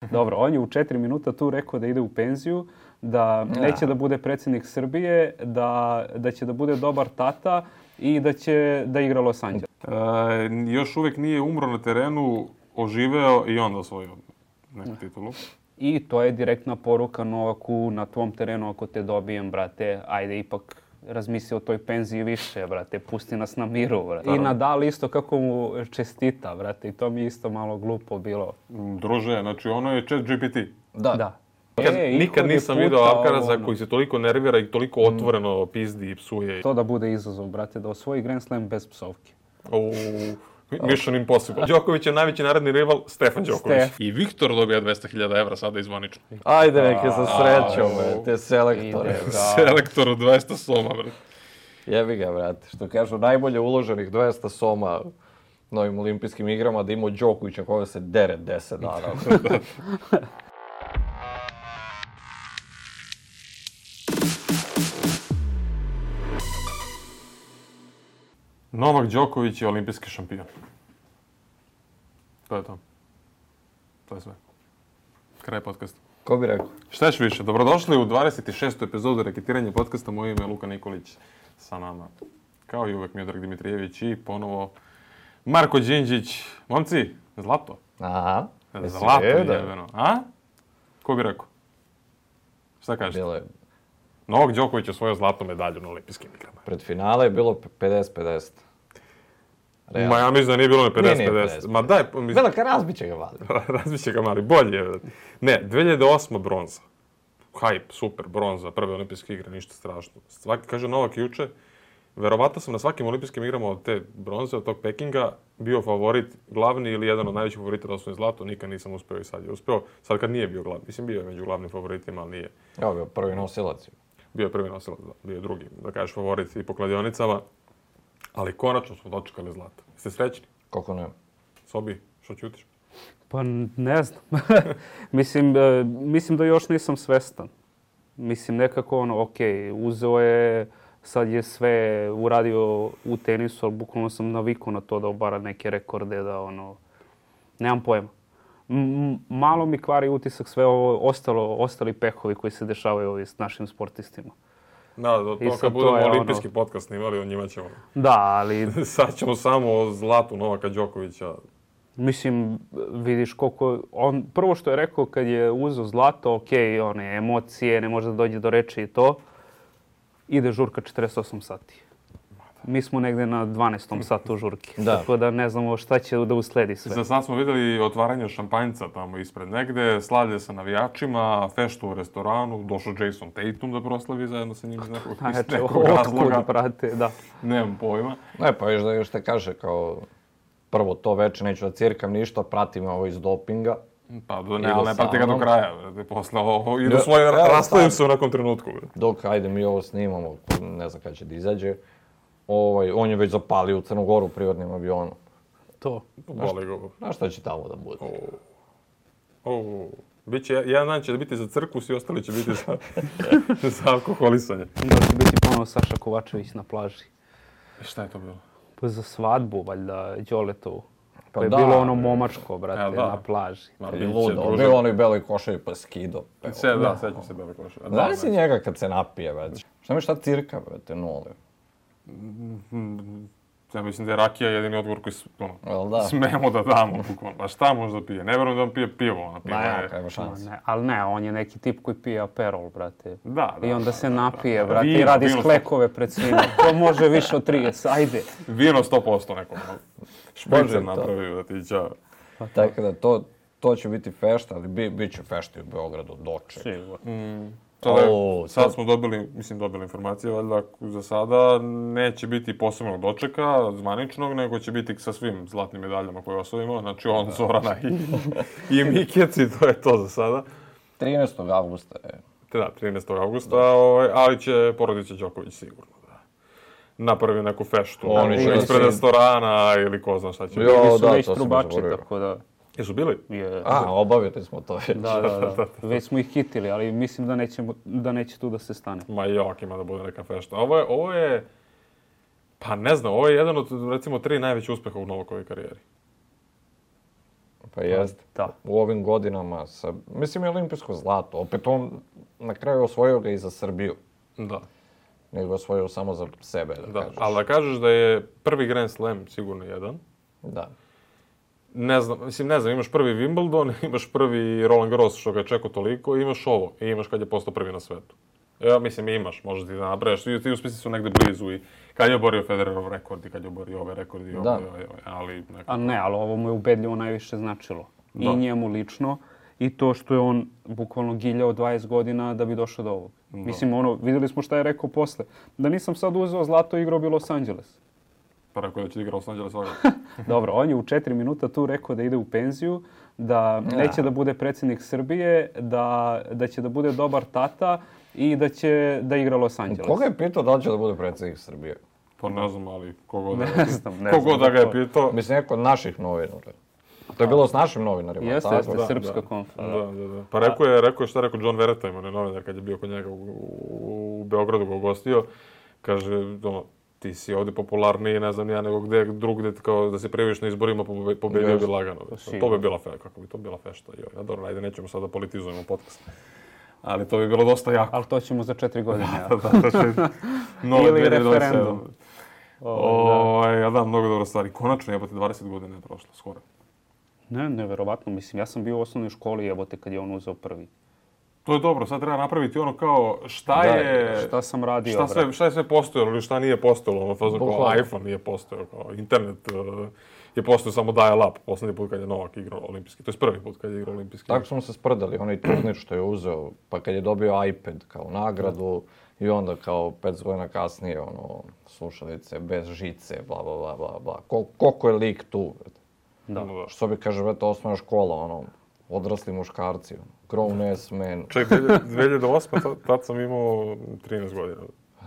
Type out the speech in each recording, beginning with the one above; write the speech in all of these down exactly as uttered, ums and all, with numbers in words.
Dobro, on je u četiri minuta tu rekao da ide u penziju, da neće da bude predsjednik Srbije, da, da će da bude dobar tata i da će da igra Los Angeles. E, još uvijek nije umro na terenu, oživeo i onda osvojio neku titulu. I to je direktna poruka Novaku na tvom terenu, ako te dobijem, brate, ajde ipak razmisli o toj penziji više, brate, pusti nas na miru, brate. I Nadal isto kako mu čestita, brate, i to mi je isto malo glupo bilo. Druže, znači ono je chat G P T. Da. Da. Nikad, E, nikad ishodi nisam puta, video Alcaraza ono. koji se toliko nervira i toliko otvoreno pizdi i psuje. To da bude izazov, brate, da osvoji Grand Slam bez psovke. O, Mission Impossible. Đoković je najveći naredni rival, Stefan Đoković. Stef. I Viktor dobija dvesta hiljada evra sada izvanično. Ajde neke sa srećom, A, bre, te selektore. ide. Da. Selektoru dvesta soma, bre. Jebi ga, brate. Što kažu, najbolje uloženih dvesta soma na ovim olimpijskim igrama da imao Đokovića koga se dere deset dana. Novak Đoković je olimpijski šampion. To je to. To je sve. Kraj podcasta. Ko bi rekao? Šta još više? Dobrodošli u dvadeset šestu epizodu Reketiranja podcasta. Moje ime je Luka Nikolić sa nama. Kao i uvek Miodrag Dimitrijević i ponovo Marko Đinđić. Momci, zlato. Aha. Zlato je jebeno. A? Ko bi rekao? Šta kažete? Bilo je, Novak Đoković je osvojio zlatnu medalju na olimpijskim igrama. pred finale je bilo pedeset pedeset. Realno. Ma ja mislim da nije bilo ne Nije, nije pedeset pedeset. pedeset. Ma daj, mislim, Velika razbit će ga vali. razbit će ga mali, bolje je. Ne, dve hiljade osma bronza. Hype, super, bronza, prve olimpijske igre, ništa strašno. Svaki, kaže Novak juče, verovatno sam na svakim olimpijskim igrama od te bronze, od tog Pekinga, bio favorit, glavni ili jedan od najvećih favorita da osvoji zlato, nikad nisam uspeo i sad je uspeo. Sad kad nije bio glavni, mislim bio je među glavnim favoritima, ali nije. Evo bio prvi nosilac. Bio je prvi nosilac, da, bio je drugi, da kažeš favorit i po kladionicama. Ali konačno smo dočekali zlato. Jeste srećni? Koliko ne? Sobi, što ćutiš? Pa ne znam. mislim, e, mislim da još nisam svestan. Mislim, nekako ono, ok, uzeo je, sad je sve uradio u tenisu, ali bukvalno sam navikao na to da obara neke rekorde, da ono, nemam pojma. M- malo mi kvari utisak sve ovo, ostalo, ostali pehovi koji se dešavaju ovi s našim sportistima. Da, do I to sad kad to budemo je ono- olimpijski podcast snimali, o njima ćemo. Da, ali Sad ćemo samo o zlatu Novaka Đokovića. mislim, vidiš koliko... On, prvo što je rekao kad je uzeo zlato, ok, one emocije, ne može da dođe do reči i to, ide žurka četrdeset osam sati. Mi smo negde na dvanaestom satu žurki. Da. Tako da ne znamo šta će da usledi sve. Za sad smo vidjeli otvaranje šampanjca tamo ispred negde, slavlje sa navijačima, feštu u restoranu, došao Jason Tatum da proslavi zajedno sa njim iz nekog, iz Znači, nekog otkud, razloga. brate, da. Nemam pojma. Ne, pa još da još te kaže kao prvo to veče neću da cirkam ništa, pratim ovo iz dopinga. Pa do, ne, Idu ali ne prati ga sa do mnom. kraja. Brate. Posle ovo, idu Ja, svoje, evo, rastavim sad. se u nekom trenutku. Brate. Dok ajde mi ovo snimamo, ne znam kada će da izađe, ovaj, on je već zapalio u Crnu Goru u privatnim avionu. To. Boli ga. Znaš šta će tamo da bude? O, biće, jedan dan će biti za cirkus i ostali će biti za, za alkoholisanje. Da će biti ponovo Saša Kovačević na plaži. Šta je to bilo? Pa za svadbu, valjda, Đoletovu. Pa Pa je da, bilo ono bre. momačko, brate, E, da. na plaži. Ma, I biće, ludo, druže. bio onoj beloj košavi pa skido. Se, da, sećam se bele koše. A da, Znaš si znači, njega kad se napije, brate? Šta mi šta cirka, brate, nuli? ja mislim da je rakija jedini odgovor koji s- ono, Jel da? smemo da damo. bukvalno. A šta može da pije? Ne verujem da on pije pivo. Ono, pivo Ma ja, je... kaj ima Ma šanse. Ne, ali ne, on je neki tip koji pije aperol, brate. Da, da, I onda da, se da, napije, da, da. brate, i Vino, radi vino sklekove pred svima. To može više od trideset, ajde. Vino sto posto nekom. Može Špricer to. napravio da ti ćao. Tako da to, to će biti fešta, ali bi, bit će fešta i u Beogradu, doček. Sigurno. Sad, O, sad sad- smo dobili, mislim dobili informacije, valjda za sada neće biti posebnog dočeka, zvaničnog, nego će biti sa svim zlatnim medaljama koje osvojimo. Znači on, Zorana i, i Mikec i to je to za sada. trinaestog avgusta je. Te da, trinaestog avgusta, ovaj, ali će porodica Đoković sigurno da napravi neku feštu. Oni neku će da ispred se- restorana ili ko zna šta će. Jo, biti. Bili su da, već to sam trubači, zaboravio. tako da... Jesu bili? Je, A, obavili smo to već. da, da, da. Već smo ih hitili, ali mislim da, nećemo, da neće tu da se stane. Ma jok, ima da bude neka fešta. Ovo je, ovo je, pa ne znam, ovo je jedan od, recimo, tri najveće uspeha u Novakovoj karijeri. Pa jest. Da. U ovim godinama, sa, mislim je olimpijsko zlato. Opet on na kraju osvojio ga i za Srbiju. Da. Nego osvojio samo za sebe, da, Da, kažeš. ali da kažeš da je prvi Grand Slam sigurno jedan. Da. Ne znam, mislim, ne znam, imaš prvi Wimbledon, imaš prvi Roland Garros što ga je čekao toliko i imaš ovo. I imaš kad je postao prvi na svetu. Ja mislim, imaš, možda ti da napraviš. Ti, ti uspjesi su negde blizu i kad je oborio Federerov rekord i kad je oborio ove rekordi i ove, Da. ove, ove, ali nekako... A ne, ali ovo mu je ubedljivo najviše značilo. Da. I njemu lično. I to što je on bukvalno giljao dvadeset godina da bi došao do ovog. Da. Mislim, ono, vidjeli smo šta je rekao posle. Da nisam sad uzeo zlato, igrao bi Los Angeles. Pa rekao je da će igra Los Angeles svakako. Dobro, on je u četiri minuta tu rekao da ide u penziju, da neće da bude predsjednik Srbije, da, da će da bude dobar tata i da će da igra Los Angeles. Koga je pitao da li će da bude predsjednik Srbije? Pa ne znam, ali kogod da Ne ga znam, ne Kogod znam da ga je to. pitao... Mislim, neko od naših novinara. To je bilo s našim novinarima. Jeste, tako? jeste, Da, srpska da. konfa. Da, da, da. Pa rekao je, rekao je šta je rekao John Vereta, onaj novinar kad je bio kod njega u, u, u Beogradu ga ugostio. Kaže, ono, ti si ovdje popularniji, ne znam ni ja, nego gdje drugdje, kao da se prijaviš na izborima, pobe- pobedio Jeste. bi lagano. sigurno. To bi bila fe, kako bi to bila fešta. Joj, ja dobro, ajde, nećemo sada politizujemo podcast. Ali to bi bilo dosta jako. Ali to ćemo za četiri godine. ja. Da, to će nove Ili dvije hiljade dvadeset sedam. referendum. Ovo, da. Ovaj, ja da, mnogo dobra stvar. I konačno, jebote, dvadeset godina je prošlo, skoro. Ne, neverovatno. Mislim, ja sam bio u osnovnoj školi, jebote, kad je on uzeo prvi. To je dobro, sad treba napraviti ono kao šta Da, je... Šta sam radio, Šta sve, brate? šta je sve postojalo ili šta nije postojalo, ono fazon kao Bukvalno. iPhone nije postojao, kao internet uh, je postojao samo dial-up, posljednji put kad je Novak igrao olimpijski, to je prvi put kad je igrao olimpijski. Tako smo se sprdali, onaj turnir što je uzeo, pa kad je dobio iPad kao nagradu i onda kao pet godina kasnije, ono, slušalice bez žice, bla, bla, bla, bla, bla. Kol, koliko je lik tu, brate? Da. No, da. Što bi kaže, brate, osnovna škola, ono, odrasli muškarci, ono, grown ass man. Ček, dvije hiljade osme tad, tad sam imao trinaest godina,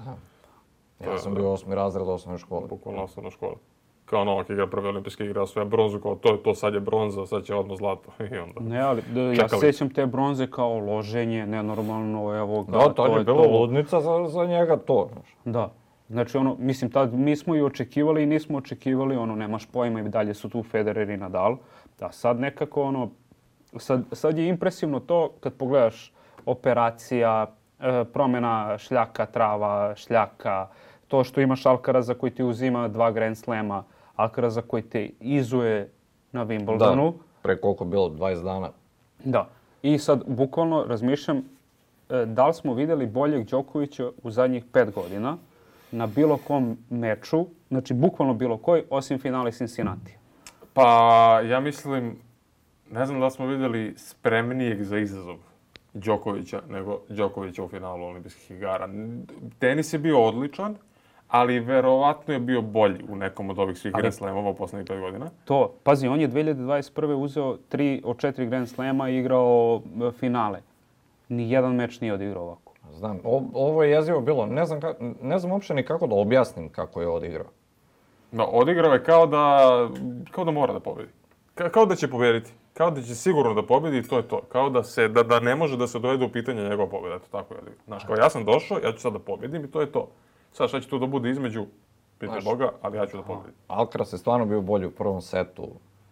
Ja sam bio osmi razred osnovne škole. bukvalno osnovna škola. Kao Novak igra prve olimpijske igre, osvaja bronzu, kao to je to, sad je bronza, sad će odmah zlato. I onda... Ne, ali da, ja Čekali. sjećam te bronze kao loženje, nenormalno, evo ga. Da, to je bilo ludnica za, za njega to, znaš. Da. Znači, ono, mislim, tad mi smo i očekivali i nismo očekivali, ono, nemaš pojma i dalje su tu Federer i Nadal. Da, sad nekako, ono, sad, sad je impresivno to kad pogledaš operacija, e, promjena šljaka, trava, šljaka, to što imaš Alcaraza koji ti uzima dva Grand Slema, Alcaraza koji te izuje na Wimbledonu. Da, pre koliko bilo, dvadeset dana. Da. I sad, bukvalno razmišljam, e, da li smo vidjeli boljeg Đokovića u zadnjih pet godina na bilo kom meču, znači bukvalno bilo koji, osim finale Cincinnati. Pa, ja mislim, ne znam da li smo vidjeli spremnijeg za izazov Đokovića nego Đokovića u finalu olimpijskih igara. Tenis je bio odličan, ali verovatno je bio bolji u nekom od ovih svih Ali- Grand Slamova u posljednjih pet godina. To, pazi, on je dvije hiljade dvadeset prve uzeo tri od četiri Grand Slema i igrao e, finale. Nijedan meč nije odigrao ovako. Znam, o, ovo je jezivo bilo, ne znam, ka, ne znam uopće ni kako da objasnim kako je odigrao. No, odigrao je kao da, kao da mora da pobedi. Ka, kao da će pobediti. Kao da će sigurno da pobedi i to je to. Kao da, se, da, da ne može da se dovede u pitanje njegova pobjeda. Eto, tako je odigrao. Znaš, kao ja sam došao, ja ću sad da pobedim i to je to. Sad šta će tu da bude između, pitaj Znaš, Boga, ali ja ću da pobedim. Alcaraz je stvarno bio bolji u prvom setu.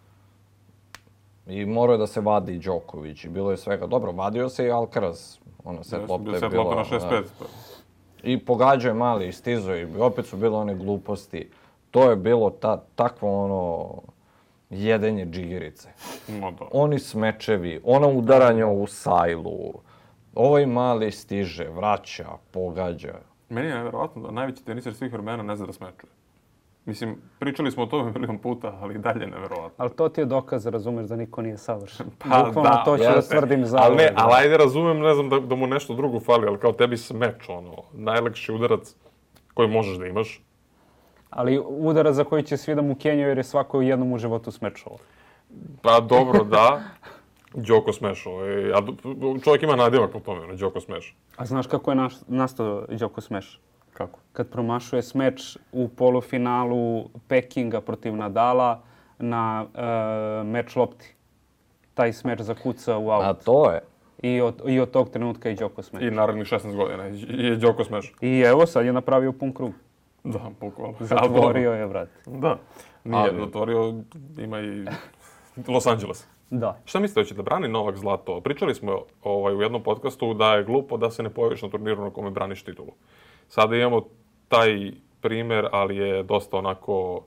I morao je da se vadi Đoković i bilo je svega. Dobro, vadio se i Alcaraz. Ono, set lopte Bio je set bilo... lopta na šest da. pet. I pogađao je mali, i stizao i opet su bile one gluposti. To je bilo ta, takvo ono jedenje džigerice. No, da. Oni smečevi, ono udaranje u sajlu. Ovaj mali stiže, vraća, pogađa. Meni je nevjerovatno da najveći teniser svih vremena ne zna da smečuje. Mislim, pričali smo o tome milion puta, ali i dalje je nevjerovatno. Ali to ti je dokaz, razumeš, da niko nije savršen. Pa Bukvalno da, to ću da jeste. tvrdim za Ali ne, ali ajde razumem, ne znam da, da mu nešto drugo fali, ali kao tebi smeč, ono, najlakši udarac koji možeš da imaš. Ali udara za koji će svi da mu kenjaju jer je svako u jednom u životu smečao. Pa dobro, da. Đoko Smeš, ovaj, a do- čovjek ima nadimak po tome, ono, Đoko Smeš. A znaš kako je naš, nastao Đoko Smeš? Kako? Kad promašuje smeč u polufinalu Pekinga protiv Nadala na e, meč lopti. Taj smeč zakuca u A aut. to je. I od, I od tog trenutka je Đoko Smeš. I narednih šesnaest godina je Đoko Smeš. I evo, sad je napravio pun krug. Da, bukvalno. Zatvorio je, brate. Da. Nije Ali- zatvorio, ima i Los Angeles. Da. Šta mislite, hoće da brani Novak zlato? Pričali smo ovaj, u jednom podcastu da je glupo da se ne pojaviš na turniru na kome braniš titulu. Sada imamo taj primjer, ali je dosta onako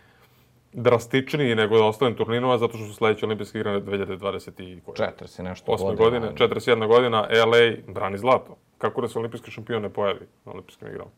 drastičniji nego na ostalim turnirima, zato što su sljedeće olimpijske igre dve hiljade dvadeset četiri nešto osme godine, četrdeset jedna godina, L A brani zlato. Kako da se olimpijski šampion ne pojavi na olimpijskim igrama?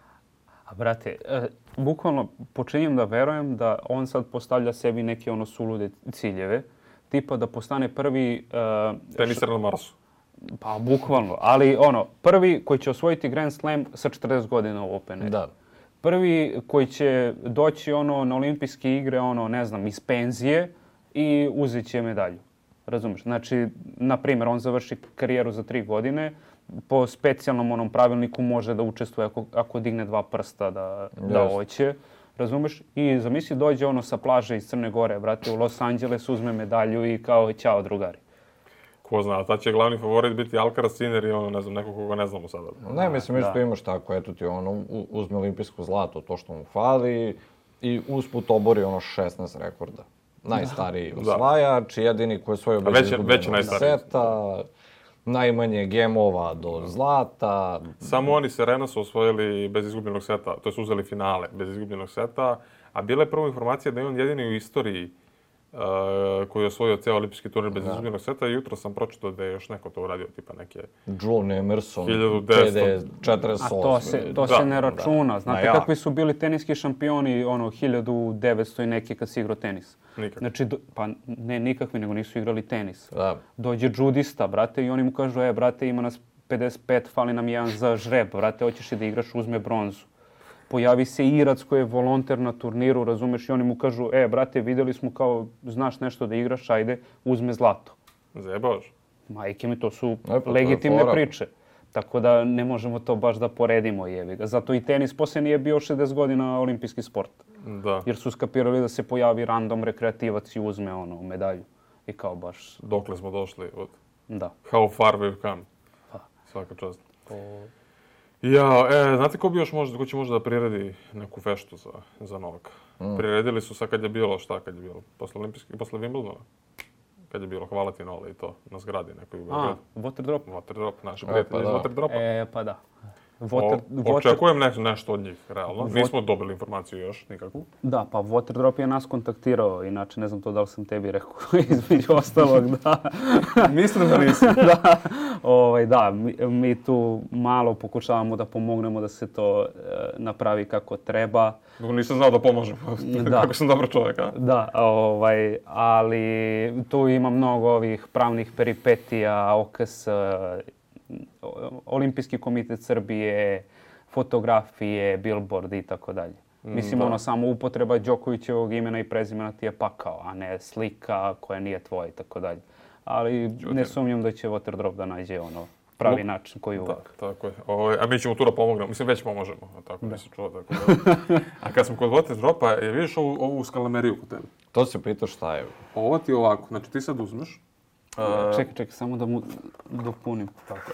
A brate, e, bukvalno počinjem da verujem da on sad postavlja sebi neke ono sulude ciljeve, tipa da postane prvi... Uh, Teniser na Marsu. Pa bukvalno, ali ono, prvi koji će osvojiti Grand Slam sa četrdeset godina u Openu. Da. Prvi koji će doći ono na olimpijske igre, ono, ne znam, iz penzije i uzet će medalju. Razumiješ? Znači, na primjer, on završi karijeru za tri godine, po specijalnom onom pravilniku može da učestvuje ako, ako digne dva prsta da, da hoće. Razumeš? I zamisli dođe ono sa plaže iz Crne Gore, brate, u Los Angeles, uzme medalju i kao ćao drugari. Ko zna, tad će glavni favorit biti Alcaraz Sinner i ono, ne znam, nekog koga ne znamo sada. Ne, mislim, isto imaš tako, eto ti ono, uzme olimpijsko zlato, to što mu fali, i usput obori ono šesnaest rekorda. Najstariji osvajač, jedini koji je svoj bez izgubljenog seta, najmanje gemova do zlata. Samo oni Serena su osvojili bez izgubljenog seta, to su uzeli finale bez izgubljenog seta, a bila je prva informacija da je on jedini u istoriji Uh, koji je osvojio ceo olimpijski turnir bez izgubljenog seta i jutro sam pročitao da je još neko to uradio, tipa neke... John Emerson, hiljadu devetsto četrdeset osam. A to se, to da, se ne računa. Da. Znate kakvi su bili teniski šampioni ono hiljadu devetsto i neki kad si igrao tenis? Nikakvi. Znači, do, pa ne nikakvi, nego nisu igrali tenis. Da. Dođe džudista, brate, i oni mu kažu, e, brate, ima nas pedeset pet, fali nam jedan za žreb, brate, hoćeš i da igraš, uzme bronzu. Pojavi se Irac koji je volonter na turniru, razumeš, i oni mu kažu, e, brate, vidjeli smo kao, znaš nešto da igraš, ajde, uzme zlato. Zajebavaš? Majke mi, to su e, pa, legitimne to priče. Tako da ne možemo to baš da poredimo, jevi ga. Zato i tenis poslije nije bio šezdeset godina olimpijski sport. Da. Jer su skapirali da se pojavi random rekreativac i uzme ono, medalju. I kao baš... Dokle smo došli od... Da. How far we've come. Pa. Svaka čast. To... Ja, e, znate ko bi još možda, ko će možda da priredi neku feštu za, za Novaka? Mm. Priredili su sad kad je bilo, šta kad je bilo? Posle olimpijskih, posle Wimbledona? Kad je bilo, hvala ti Nole i to, na zgradi nekoj u Beogradu. A, Waterdrop. Waterdrop, naši prijatelji iz Waterdropa. E, pa da. Water, o, water... Očekujem ne, nešto od njih, realno. Water... Nismo dobili informaciju još, nikakvu. Da, pa Waterdrop je nas kontaktirao, inače ne znam to da li sam tebi rekao, između ostalog, da. Mislim da nisam. da, ovaj, da mi, mi tu malo pokušavamo da pomognemo da se to e, napravi kako treba. Nisam znao da pomožem, da. Kako sam dobar čovjek, a? Da, ovaj, ali tu ima mnogo ovih pravnih peripetija, O K S, Olimpijski komitet Srbije, fotografije, billboard i tako dalje. Mislim, da. Ono, samo upotreba Đokovićevog imena i prezimena ti je pakao, a ne slika koja nije tvoja i tako dalje. Ali ne sumnjam da će Waterdrop da nađe ono pravi način koji uvijek. Da, tako je. O, a mi ćemo tu da pomognemo. Mislim, već pomožemo. Tako da se čuo. Tako da. A kad smo kod Waterdropa, je vidiš ovu, ovu skalameriju kod tebe? To se pita šta je. Ovo ti je ovako. Znači, ti sad uzmeš. Uh, čekaj, čekaj, samo da mu dopunim. Tako je.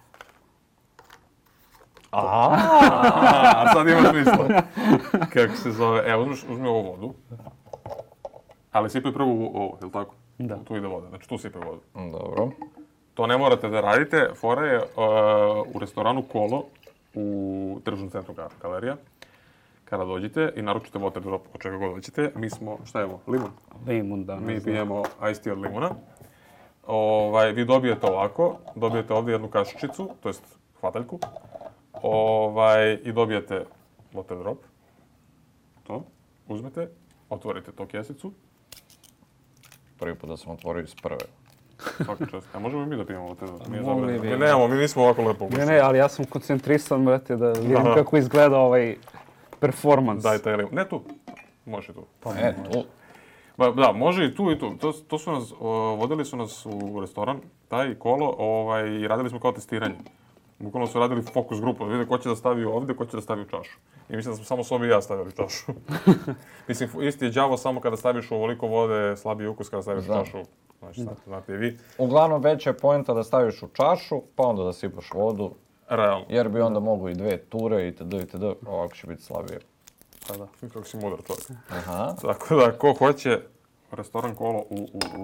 A, a sad ima smisla. Kako se zove? Evo, uzmeš, uzmi ovu vodu. Ali sipaj prvo ovo, je li tako? Da. Tu ide voda. Znači, tu sipaj vodu. Dobro. To ne morate da radite. Fora je uh, u restoranu Kolo u tržnom centru Galerija. Kada dođete i naručite Waterdrop od čega god hoćete, mi smo, šta je ovo? Limun? Limun, da. Mi pijemo iced tea od limuna. Ovaj, vi dobijete ovako, dobijete ovdje jednu kašičicu, to jest hvataljku, ovaj, i dobijete Waterdrop. To, uzmete, otvorite to kesicu. Prvi put da sam otvorio iz prve. Svaka čast. A možemo i mi da pijemo Waterdrop? Mi, Mogli bi. mi nemamo, mi nismo ovako lepo ugušeni. Ne, ne, ali ja sam koncentrisan, brate, da vidim Aha. kako izgleda ovaj performans. Daj taj limun. Ne tu, može tu. Pa e, tu. Ba, da, može i tu i tu. To, to su nas, o, vodili su nas u restoran, taj Kolo, ovaj, i radili smo kao testiranje. Bukvalno su radili fokus grupu, da vide ko će da stavi ovdje, ko će da stavi u čašu. I mislim da smo samo Sobi i ja stavili u čašu. Mislim, isti je đavo samo kada staviš ovoliko vode, slabiji ukus kada staviš Znam. u čašu. Znači, znate, znate i vi. Uglavnom, veća je poenta da staviš u čašu, pa onda da sipaš vodu. Realno. Jer bi onda mogu i dve ture itd. itd. Ovako će biti slabije. Pa da, kako si mudar čovjek. Aha. Tako da, ko hoće restoran Kolo u, u, u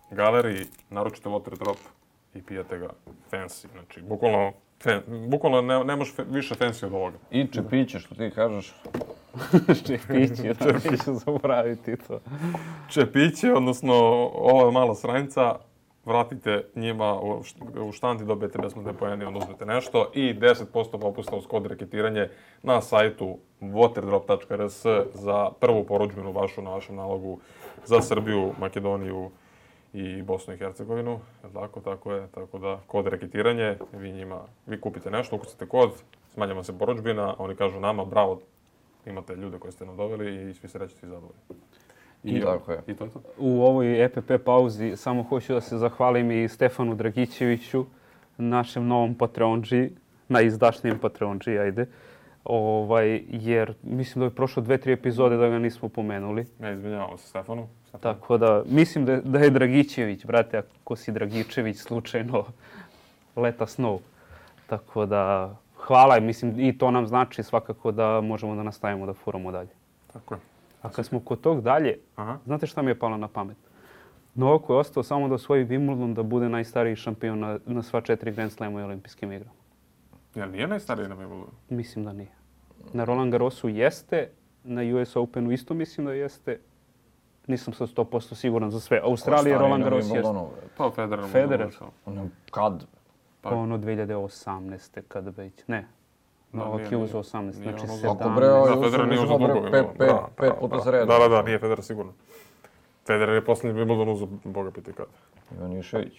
galeriji, naročite water drop i pijete ga fancy. Znači, bukvalno, fan, bukvalno ne, ne možeš više fancy od ovoga. I čepiće, što ti kažeš. Čepići, da neću zaboraviti to. Čepiće, odnosno ova mala sranjica, vratite njima u, u štanti, dobijete besplatne poene, onda uzmete nešto i deset posto popusta uz kod reketiranje na sajtu waterdrop tačka r s za prvu porudžbinu vašu na vašem nalogu za Srbiju, Makedoniju i Bosnu i Hercegovinu. Tako, tako je. Tako da, kod reketiranje, vi njima, vi kupite nešto, ukucate kod, smanjava se porudžbina, oni kažu nama, bravo, imate ljude koje ste nam doveli i svi se rećete i zadovoljni. I, tako je. I to je to. U ovoj E P P pauzi samo hoću da se zahvalim i Stefanu Dragićeviću, našem novom patreonđi, najizdašnijem patreonđi, ajde. Ovaj, jer mislim da je prošlo dve, tri epizode da ga nismo pomenuli. Ne, izvinjavamo se Stefanu. Stefanu. Tako da, mislim da, da je Dragićević, brate, ako si Dragičević, slučajno, let us know. Tako da, hvala, mislim, i to nam znači svakako da možemo da nastavimo da furamo dalje. Tako je. A kad smo kod tog dalje, Aha. znate šta mi je palo na pamet? Novak je ostao samo da osvoji Wimbledon, da bude najstariji šampion na, na sva četiri Grand Slema i olimpijskim igrama. Jel nije najstariji na Wimbledonu? Mislim da nije. Na Roland Garrosu jeste, na U S Openu isto mislim da jeste. Nisam sad sto posto siguran za sve. Australija, Roland Garros jeste. Pa Federer. Federer. Ono, kad? Pa ono dve hiljade osamnaeste kada već. Ne. Novak je uzeo osamnaeste, znači Ako sedamnaeste. bre, ovaj Da, Federer nije uzeo uzeo dugo. pet, pet, pet puta za redom. Da, da, da, nije Federer sigurno. Federer je posljednji Wimbledon uzeo, boga piti kad. Ivanišević.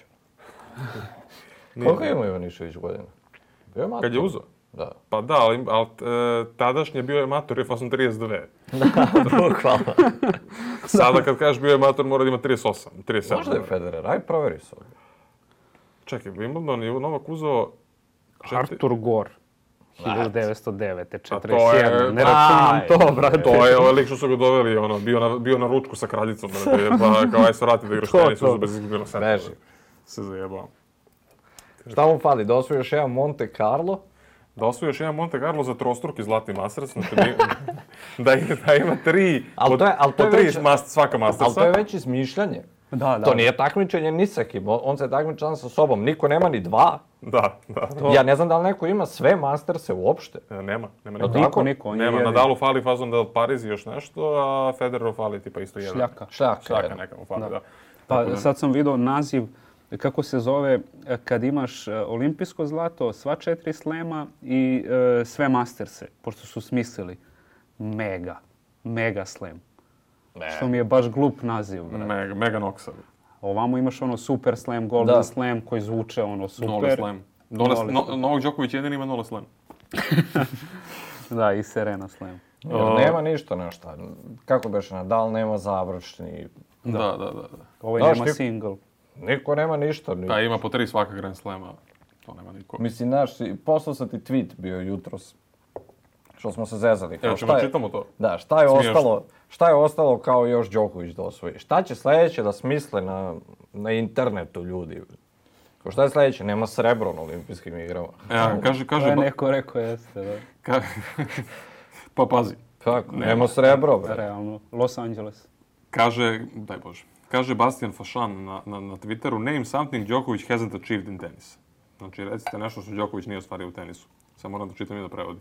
Nije. Koliko ima Ivanišević godina? Bio je mator. Kad je uzeo? Da. Pa da, ali, ali e, tadašnji je bio je mator, je fason trideset dve. Hvala. Sada kad kažeš bio je mator, mora da ima trideset osam, trideset sedam. Možda je Federer, aj proveri se ovdje. Čekaj, Wimbledon je Novak uzeo... četiri- Artur Gore. hiljadu devetsto devete. A to četrdeset je- sedam. Ne računam Aj, to, brate. To je ovaj lik što su ga doveli, ono, bio na, bio na ručku sa kraljicom, brate, pa kao aj se vrati da igraš To, tenis, to. uzeo bez izgubljenog seta. Beži. Se zajebao. Šta mu fali? Da osvoji još jedan Monte Carlo? Da osvoji još jedan Monte Carlo za trostruki zlatni Masters, znači da, da, da ima tri, Al po, to je- al to po je tri već- mas, svaka Ali Mastersa. to je već izmišljanje. Da, da. To nije takmičenje ni sa kim. On se takmiča sa sobom. Niko nema ni dva. Da, da. Ja ne znam da li neko ima sve Masterse uopšte. E, Nema, nema Jel niko. tako? Niko, niko. On je Nema, jedini. Nadalu fali fazon da Pariz i još nešto, a Federeru fali tipa isto jedan. Šljaka. Šljaka. Šljaka jedan. neka mu fali, da. Da. Tako Pa da- sad sam vidio naziv, kako se zove, e, kad imaš e, olimpijsko zlato, sva četiri slema i e, sve masterse, pošto su smislili. Mega. Mega slam. Ne. Što mi je baš glup naziv, brate. Mega, mega Noxa. Ovamo imaš ono super slam, golden Da. slam, koji zvuče ono super. Nole slam. Nole, Nole no, slam. Novak Đoković jedin ima nole slam. Da, i Serena slam. Jer nema ništa nešto. Kako beše, Nadal nema završni. Da, da, da. da. Ovaj Znaš, nema ti- single. Niko nema ništa. Ni... Pa ima po tri svaka Grand Slama. To nema niko. Mislim, znaš, poslao sam ti tweet bio jutros. Što smo se zezali. Kao, Evo ćemo šta je- čitamo to. Da, šta je Smiješno. ostalo? Šta je ostalo kao još Đoković da osvoji? Šta će sljedeće da smisle na, na internetu ljudi? Kao šta je sljedeće? Nema srebro na olimpijskim igrama. Evo, kaže, To kaže, je ba- neko rekao, jeste, da. ka- pa pazi. Kako? Nema srebro, bre. Realno. Los Angeles. Kaže, daj Bože, kaže Bastian Fašan na, na, na Twitteru, name something Djokovic hasn't achieved in tennis. Znači, recite nešto što Djokovic nije ostvario u tenisu. Samo moram da čitam i da prevodim.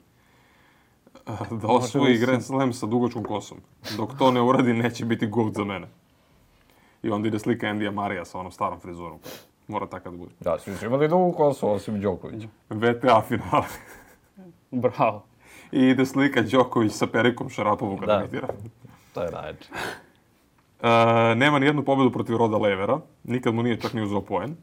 Da osvoji Grand Slam sa dugačkom kosom. Dok to ne uradi, neće biti GOAT za mene. I onda ide slika Andyja Marija sa onom starom frizurom. Mora tako da bude. Da, svi su imali dugu kosu, osim Đokovića. V T A finale. Bravo. I ide slika Đoković sa Perikom Šarapovu kada Da. imitira. To je najče. E, nema ni jednu pobjedu protiv Roda Levera. Nikad mu nije čak ni uzeo poen.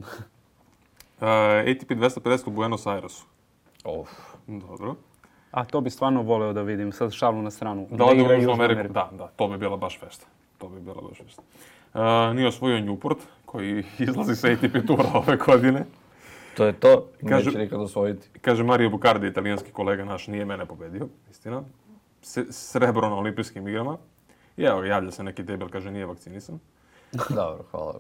E, A T P dvesta pedeset u Buenos Airesu. Uf. Dobro. A to bi stvarno voleo da vidim, sad šalu na stranu. Da ode u igra Južnu Južnu Ameriku. Da, da, to bi bila baš festa. To bi bila baš festa. E, nije osvojio Newport, koji izlazi sa A T P tura ove godine. To je to. Kaže- Neće nikad osvojiti. Kaže Mario Bucardi, italijanski kolega naš, nije mene pobedio, istina. Se, srebro na olimpijskim igrama. I evo, javlja se neki debel, kaže nije vakcinisan. Dobro, hvala.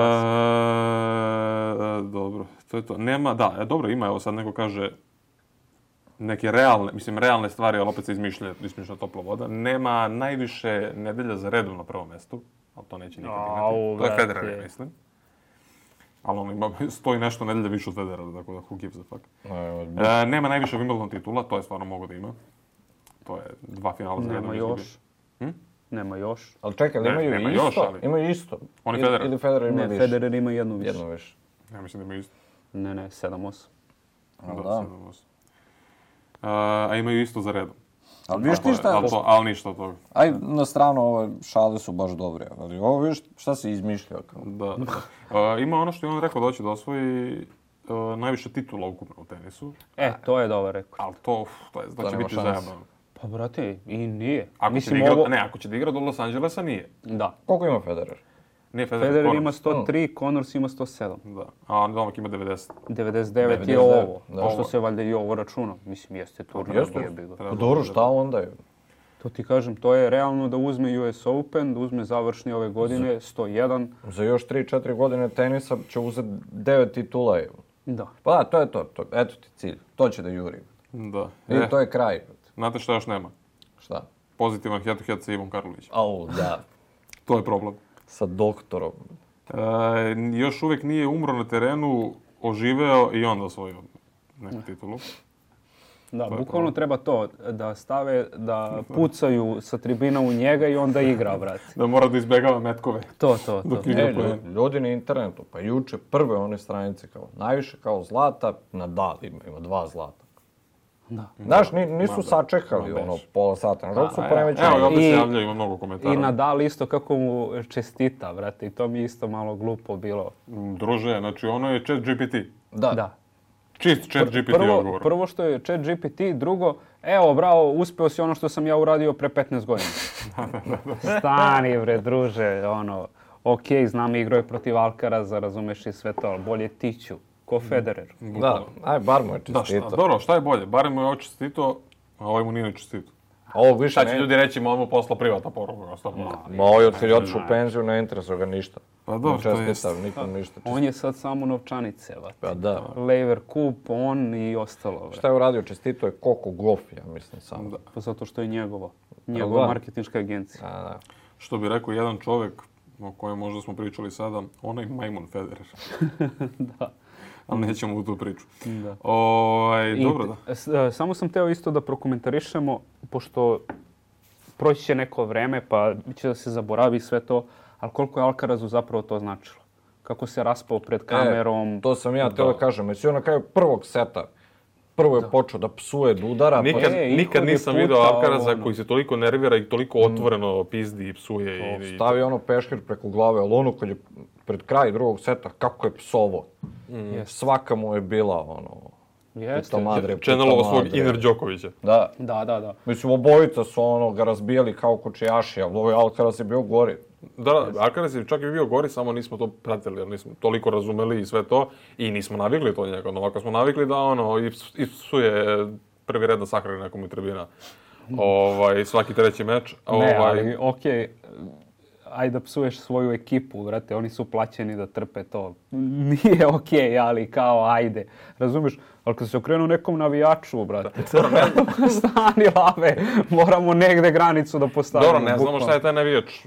E, dobro, to je to. Nema, da, e, dobro, ima, evo sad neko kaže neke realne, mislim, realne stvari, ali opet se izmišlja, izmišlja topla voda. Nema najviše nedelja za redom na prvom mjestu, ali to neće nikad Au, imati. To je brate. Federer, ja mislim. Ali on ima sto i nešto nedelja više od Federera, tako da who gives a fuck. E, nema najviše Wimbledon titula, to je stvarno mogo da ima. To je dva finala za redom Nema izgubio. još. Hm? Nema još. Ali čekaj, ali Ne, imaju nema isto? još, ali- Imaju isto? On i Ili- Federer. Ili Federer ima Ne, više? Federer ima jednu više. Jedno više. Ja mislim da ima isto. Ne, ne, sedam osam. A, Da, da. sedam, osam. A, a imaju isto za redom. Ali vidiš ti šta, Ali, to, ali ništa od toga. aj na stranu ove šale su baš dobre, ali ovo vidiš šta se izmišljao kao. Da. A, ima ono što je on rekao da hoće da osvoji a, najviše titula ukupno u tenisu. E, to je dobar rekord. Ali to, uf, to, je, to, To će nema biti šanse. zajebano. Pa, brate, i nije. Ako, će da igra, ne, ako će da igra do Los Angelesa, nije. Da. Koliko ima Federer? Nije Federer, Federer Connors. ima sto tri, Connors ima sto sedam. Da. A Novak ima devedeset. devedeset devet je devedeset devet, ovo. da. Pošto se valjda i ovo računa. Mislim, jeste turnir. Jeste. jebi ga. Treba Pa da- dobro, šta onda je? To ti kažem, to je realno da uzme U S Open, da uzme završni ove godine, sto jedan. Za još tri četiri godine tenisa će uzeti devet titula. evo. Da. Pa da, to je to. to. Eto ti cilj. To će da juri. Da. I E, to je kraj. znate šta još nema? Šta? Pozitivan head to head sa Ivom Karlovićem. Au, da. To je problem. Sa doktorom. E, još uvijek nije umro na terenu, oživeo i onda osvojio neku titulu. Da, bukvalno treba to, da stave, da pucaju sa tribina u njega i onda igra, brate. Da mora da izbjegava metkove. To, to, to. Dok E, igra ljudi, poen. ljudi na internetu, pa juče prve one stranice kao, najviše kao zlata, Nadal ima, ima dva zlata. Da. Znaš, ni- nisu Ma da, sačekali ma ono beš. pola sata, na žog su A, poremećeni. Evo, i opet se I- javljaju, ima mnogo komentara. I Nadal isto kako mu čestita, brate, i to mi je isto malo glupo bilo. Mm, Druže, znači ono je chat G P T. Da. Da. Čist chat G P T Prvo, odgovor. prvo što je chat G P T, drugo, evo, bravo, uspeo si ono što sam ja uradio pre petnaest godina. Stani, bre, druže, ono, okej, znam, igrao je protiv Alcaraza, razumeš i sve to, ali bolje tiću, ko Federer. Da, aj, bar mu je Da, šta, čestito. dobro, šta je bolje? Barem mu je ovo čestito, a ovaj mu nije ni čestito. Ovog više Šta će ne... ljudi reći, ma on mu poslao privatna poruka. sto posto. Ma ovaj od kad je otišao u penziju ne interesuje ga ništa. Pa dobro, Ne to čestitam, jest. nikom ništa. On je sad samo novčanice, brate. Pa da. Lever Kup, on i ostalo, brate. Šta je uradio čestito je Coco Gauff, ja mislim samo. Da. Pa zato što je njegova, njegova da. marketinška agencija. A, da. Što bi rekao jedan čovjek, o kojem možda smo pričali sada, onaj majmun Federer. Da. Ali nećemo u tu priču. Da. Ovaj, I dobro, da. t- s- e, samo sam teo isto da prokomentarišemo, pošto proći će neko vreme pa će da se zaboravi sve to, ali koliko je Alcarazu zapravo to značilo. Kako se raspao pred kamerom. E, to sam ja teo da kažem. Mislim, na kraju prvog seta, prvo je počeo da psuje, da udara. Nikad, E, i nikad koji nisam puta, vidio Alcaraza ono. koji se toliko nervira i toliko otvoreno pizdi i psuje. Pa, i, i stavi ono peškir preko glave, ali ono kad je pred kraj drugog seta, kako je psovo. Jeste. Svaka mu je bila ono... Jeste. Pita madre, pita Channelovo svog madre. Inner Đokovića. Da. Da, da, da. Mislim, obojica su ono ga razbijali kao kočijaši, ali ovaj Alcaraz je bio gori. Da, Alcaraz je čak i bio gori, samo nismo to pratili, jer nismo toliko razumeli i sve to. I nismo navikli to njega. No, ovako smo navikli da ono, i ps- i psuje prvi red na sahrani nekom i tribina. Ovaj, svaki treći meč. Ne, Ovaj, ali okej, ajde da psuješ svoju ekipu, brate, oni su plaćeni da trpe to. Nije okej, ali kao ajde, razumiješ? Ali kad se okrenu nekom navijaču, brate, stani lave, moramo negde granicu da postavimo. dobro, ne znamo bukvalno. šta je taj navijač.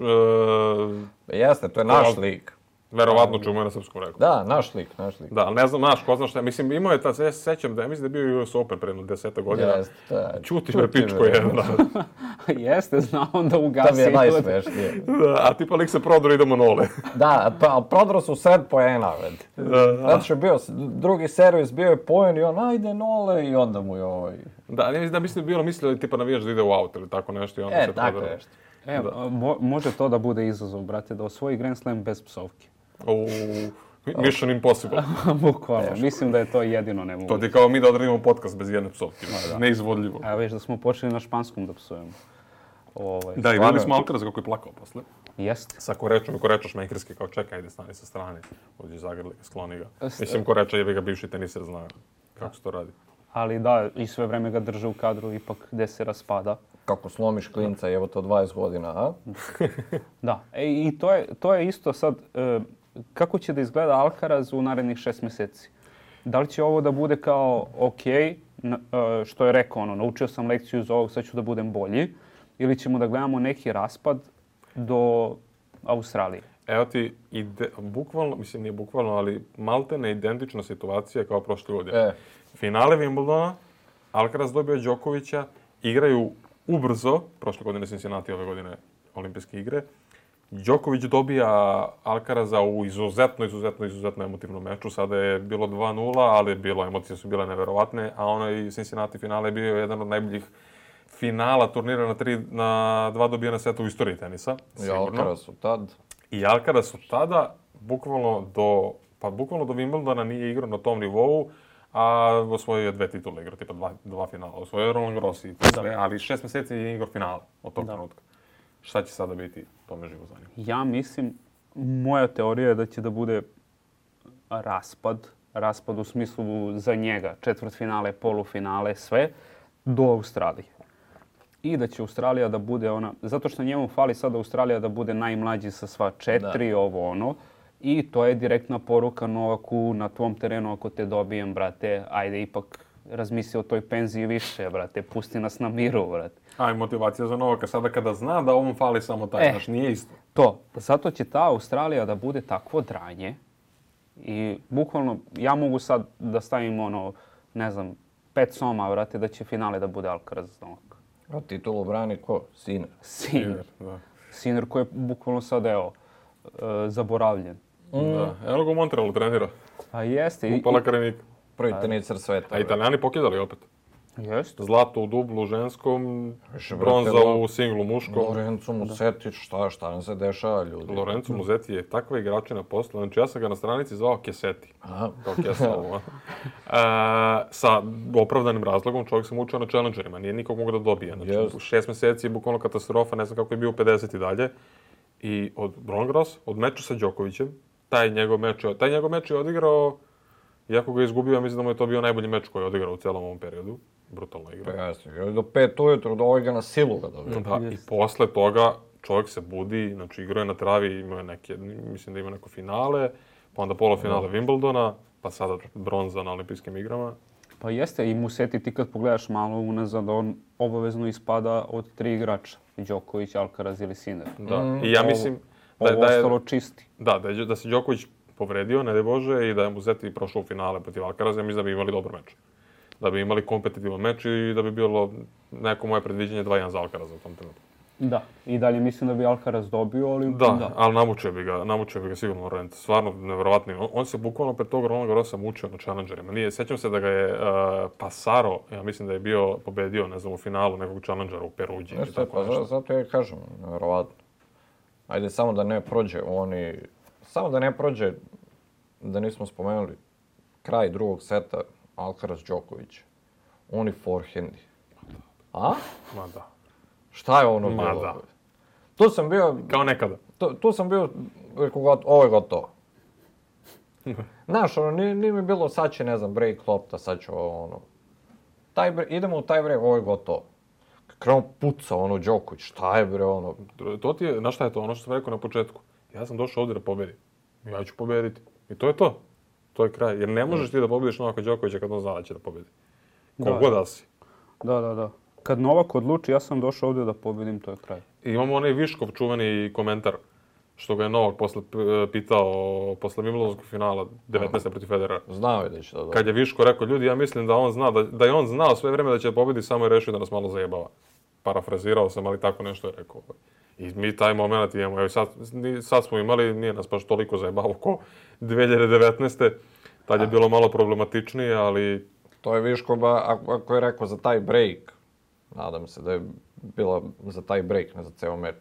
E, Jeste, to je naš To- lik. verovatno ću mu je na srpskom rekao. Da, naš lik, naš lik. Da, ali ne znam, znaš, ko zna šta je. Mislim, imao je ta, se sećam da ja mislim da je bio U S Open pre jedno deseta godina. Jeste, da. Čuti me pičko jedna. Jeste, zna on da To ugasi. mi je najsmešnije. Da, a tipa lik se prodro, idemo nole. Da, pa, ali prodro su sred poena, ved. Zato što je bio s- drugi servis, bio je poen i on, ajde nole, i onda mu je ovaj... Da, ne mislim da mislim da je bilo mislio tipa navijač da ide u auto ili tako nešto i onda E, se tako prodro. nešto. E, mo- može to da bude izazov, brate, da osvoji Grand Slam bez psovke. U Mission Impossible. Bukvalno, mislim da je to jedino nemoguće. To ti kao mi da odradimo podcast bez jedne psovke. Neizvodljivo. A već da smo počeli na španskom da psujemo. Ovaj, Da, i vidjeli smo Alcaraza kako je plakao posle. Jeste. Sa Korečom i Koreča šmejkerski kao čekaj, ide stani sa strane. Uđi zagrli ga, skloni ga. St- Mislim, Koreča je ga bivši teniser zna kako se to radi. Ali da, i sve vreme ga drže u kadru, ipak gde se raspada. Kako slomiš klinca, evo to dvadeset godina, a? Da, e, i to je, to je isto sad, e, kako će da izgleda Alcaraz u narednih šest mjeseci? Da li će ovo da bude kao, ok, n- e, što je rekao, ono, naučio sam lekciju iz ovog, sad ću da budem bolji, ili ćemo da gledamo neki raspad do Australije. Evo ti, ide, bukvalno, mislim nije bukvalno, ali maltene identična situacija kao prošle godine. E. Finale Wimbledona, Alcaraz dobio Đokovića, igraju ubrzo, prošle godine Cincinnati, ove godine olimpijske igre. Đoković dobija Alcaraza u izuzetno, izuzetno, izuzetno emotivnom meču. Sada je bilo dva nula, ali bilo, emocije su bile neverovatne, a onaj Cincinnati finale je bio jedan od najboljih finala turnira na, tri, na dva dobijena seta u istoriji tenisa. I Alcaraz su tad. I Alcaraz su tada, bukvalno do, pa bukvalno do Wimbledona nije igrao na tom nivou, a osvojio je dve titule, igrao tipa dva, dva finala. Osvojio je Roland Garros i sve, ali šest mjeseci je igrao finale od tog trenutka. Šta će sada biti, to me živo zanima. Ja mislim, moja teorija je da će da bude raspad, raspad u smislu za njega, četvrtfinale, polufinale, sve, do Australije. I da će Australija da bude ona, zato što njemu fali sada Australija da bude najmlađi sa sva četiri, da. Ovo ono. I to je direktna poruka Novaku, na tvom terenu ako te dobijem, brate, ajde ipak razmisli o toj penziji više, brate, pusti nas na miru, brate. A i motivacija za Novaka sada kada zna da ovom fali samo taj, e, znaš, nije isto. To, zato će ta Australija da bude takvo dranje i bukvalno ja mogu sad da stavim ono, ne znam, pet soma, brate, da će finale da bude Alcaraz Novak. A titulu brani ko? Sinner. Sinner. Da. Sinner koji je bukvalno sad, evo, uh, zaboravljen. Mm. Da. Evo ga u Montrealu trenira. Pa jeste. Upala Karenik. Prvi teniser sveta. A Italijani pokidali opet. Jeste. Zlato u dublu ženskom, Više, bronza brate, u singlu muškom. Lorenzo Musetti, šta, šta nam se dešava, ljudi? Lorenzo Musetti je takva igračina posla. Znači ja sam ga na stranici zvao Keseti. Aha. Kao Kesalovo. e, sa opravdanim razlogom čovjek sam učio na challengerima. Nije nikog mogao da dobije. Znači, yes. u šest mjeseci je bukvalno katastrofa. Ne znam kako je bio u pedeset i dalje. I od Roland Garros, od meča sa Đokovićem, taj njegov meč, taj njegov meč je odigrao, iako ga je izgubio, ja mislim da mu je to bio najbolji meč koji je odigrao u celom ovom periodu. Brutalna igra. Pa jasno, do pet ujutru, do ovog ga na silu ga dobio. Da, yes. I posle toga čovjek se budi, znači igrao je na travi, imao je neke, mislim da ima neko finale, pa onda polufinale no. Wimbledona, pa sada bronza na olimpijskim igrama. Pa jeste, i Musetti ti kad pogledaš malo unazad, on obavezno ispada od tri igrača. Đoković, Alcaraz ili Sinner. Da, mm, i ja mislim ovo, da, ovo da je... ostalo čisti. Da, da, je, da se Đoković povredio, ne daj Bože, i da je Musetti prošao u finale protiv Alcaraza, ja mislim da bi imali dobar meč. Da bi imali kompetitivan meč i da bi bilo neko moje predviđenje dva jedan za Alcaraza u tom trenutku. Da, i dalje mislim da bi Alcaraz dobio, ali... Da, da. ali namučio bi ga, namučio bi ga sigurno Lorenzo. Stvarno, nevjerovatno. On, on se bukvalno pred tog Roland Garrosa mučio na challengerima. Nije, sjećam se da ga je uh, Passaro, ja mislim da je bio pobedio, ne znam, u finalu nekog challengera u Peruđi. Ne šta, pa za, zato ja kažem, nevjerovatno. Ajde, samo da ne prođe oni... Samo da ne prođe, da nismo spomenuli, kraj drugog seta, Alcaraz Đoković. Oni forehendi. A? Ma da. Šta je ono Ma bilo? da. Tu sam bio... Kao nekada. Tu, tu sam bio, rekao, ovo je gotovo. Znaš, ono, nije, nije mi bilo, sad će, ne znam, break lopta, sad će ovo, ono... Taj bre, idemo u taj break, ovo je gotovo. Krenuo puca, ono, Đoković, šta je, bre, ono... To ti je, znaš šta je to, ono što sam rekao na početku. Ja sam došao ovdje da pobedim. Ja ću pobediti. I to je to. To je kraj. Jer ne možeš ti da pobediš Novaka Đokovića kad on zna da će da pobedi. Kogo da si. Da, da, da. Kad Novak odluči, ja sam došao ovdje da pobedim, to je kraj. I imamo onaj Viškov čuveni komentar, što ga je Novak posle pitao posle Wimbledonskog finala devetnaeste protiv Federera. Znao je da će da dobiti. Kad je Viško rekao, ljudi, ja mislim da on zna, da, da je on znao sve vrijeme da će pobedi, samo je rešio da nas malo zajebava. Parafrazirao sam, ali tako nešto je rekao. I mi taj moment imamo, evo sad, sad smo imali, nije nas baš toliko zajebavo ko dve hiljade devetnaeste. Tad je bilo malo problematičnije, ali... To je Viško, ba, ako je rekao za taj break, nadam se da je bila za taj break, ne za ceo meč.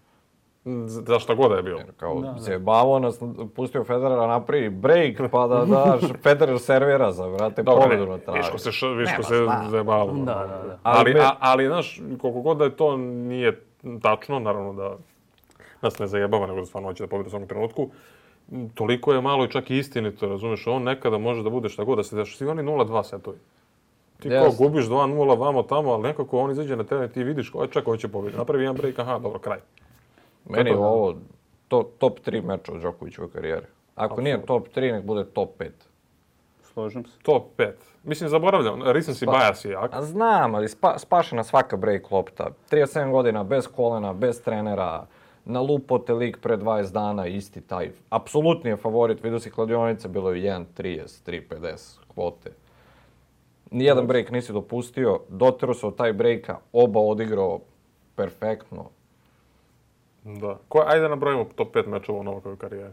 Za šta god je bilo. Kao, da, zajebavo nas, pustio Federera napravi break, pa da daš, Federer servira za, vrate, pobedu na travi. Viško se, š, viško se zajebavo. Da, da, da. Ali, ali, a, ali, znaš, koliko god da je to nije tačno, naravno da nas ne zajebava, nego da stvarno hoće da pobedi u svakom trenutku, toliko je malo i čak i istinito, razumiješ, on nekada može da bude šta god, da se daš, svi oni nula dva setovi. Ti yes. kao gubiš dva nula vamo tamo, ali nekako on izađe na teren i ti vidiš, ko, čekaj, hoće pobedi. Napravi jedan break, aha, dobro, kraj. Meni je ovo to, top tri meča od Đokovićove karijere. Ako Absolut. Nije top tri, nek bude top pet. Složim se. Top pet. Mislim, zaboravljam, recency bias je jak. A znam, ali spa, spašena svaka break lopta. trideset sedam godina, bez kolena, bez trenera, na lupote lik pre dvadeset dana, isti taj. Apsolutni je favorit, vidio si kladionica, bilo je jedan trideset, tri pedeset kvote. Nijedan break nisi dopustio, doterao se od taj breaka, oba odigrao perfektno. Da. Ko, ajde da nabrojimo top pet mečeva u Novakovoj karijeri.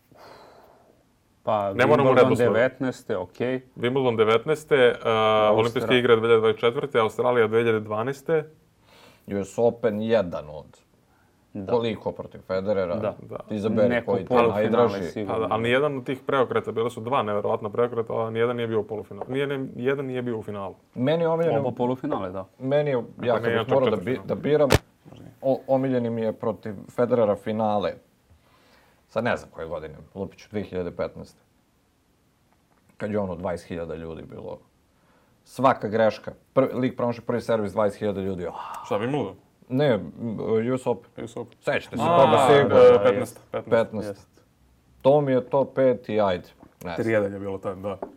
Pa Ne moramo Wimbledon redoslovno. devetnaeste, okej. Wimbledon devetnaeste, uh, Olimpijske igre dvije hiljade dvadeset četvrte. Australija dvije hiljade dvanaeste. U S Open jedan od. Da. Koliko protiv Federera? Da. Da. Izaberi Neko koji ti je polufinale najdraži. sigurno. A, ali nijedan od tih preokreta, bile su dva nevjerovatna preokreta, ali nijedan nije bio u polufinalu. Nijedan, jedan nije bio u finalu. Meni je omiljeno, Oba polufinale, da. meni je, ja ne, kad ja bih čak morao da, bi, četvrtfinale. da biram, o, omiljeni mi je protiv Federera finale. Sad ne znam koje godine, lupiću, dvije hiljade petnaeste. Kad je ono dvadeset hiljada ljudi bilo. Svaka greška. Prvi, lik promaši prvi servis, dvadeset hiljada ljudi. Oh. Šta, Wimbledon? Ne, U S Open. U S Open. Sećate se A, toga da, sigurno. da, petnaeste. petnaeste. Jeste. To mi je top pet i ajde. Ne tri znam. jedan je bilo tad, da.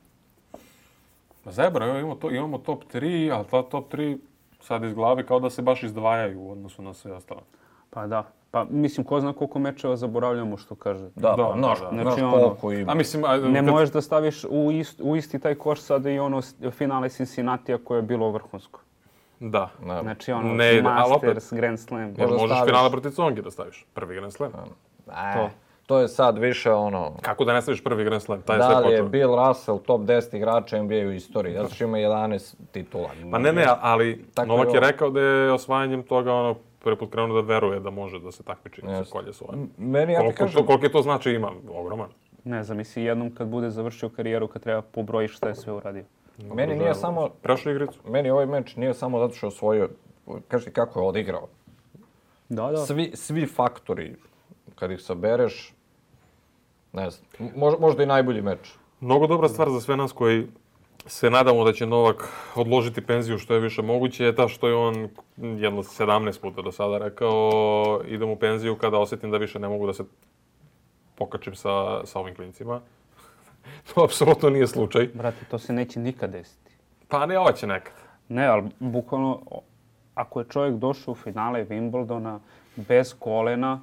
Zebra, evo, imamo, to, imamo top tri, ali ta top tri sad iz glave kao da se baš izdvajaju u odnosu na sve ostale. Pa da. Pa mislim, ko zna koliko mečeva zaboravljamo, što kaže. Da, Da, pa, znaš, da, da. znaš Znači, ono, koliko ima. A mislim, a, Ne kad- možeš da staviš u, ist, u isti taj koš sada i ono s- finale Cincinnatija koje je bilo vrhunsko. Da. Ne. Znači ono, Ne ide, ali opet- Masters, Grand Slam. Jer Možda možeš staviš- finale protiv Tsongi da staviš. Prvi Grand Slam. E, To. to je sad više ono... Kako da ne staviš prvi Grand Slam? Taj je Da sve li je počeo. Bill Russell top deset igrača N B A u istoriji? Zato što ima jedanaest titula. Pa ne, ne, ali Tako Novak je je ovo. rekao da je osvajanjem toga ono prvi put krenuo da veruje da može da se takmiči, da se Jeste. kolje svoje. Meni, ja ti Koliko, kažem, to, koliko je to znači ima? Ogroman. Ne znam, misli jednom kad bude završio karijeru, kad treba pobrojiš šta je sve uradio. meni nije samo... Prešao igricu. Meni ovaj meč nije samo zato što je osvojio, kaži ti kako je odigrao. Da, da. Svi, svi faktori, kad ih sabereš, ne znam, mož, možda i najbolji meč. Mnogo dobra stvar za sve nas koji se nadamo da će Novak odložiti penziju što je više moguće je ta što je on jedno sedamnaest puta do sada rekao idem u penziju kada osjetim da više ne mogu da se pokačim sa, sa ovim klincima. To apsolutno nije slučaj. Brate, to se neće nikad desiti. Pa ne, ova će nekad. Ne, ali bukvalno, o- ako je čovjek došao u finale Wimbledona bez kolena,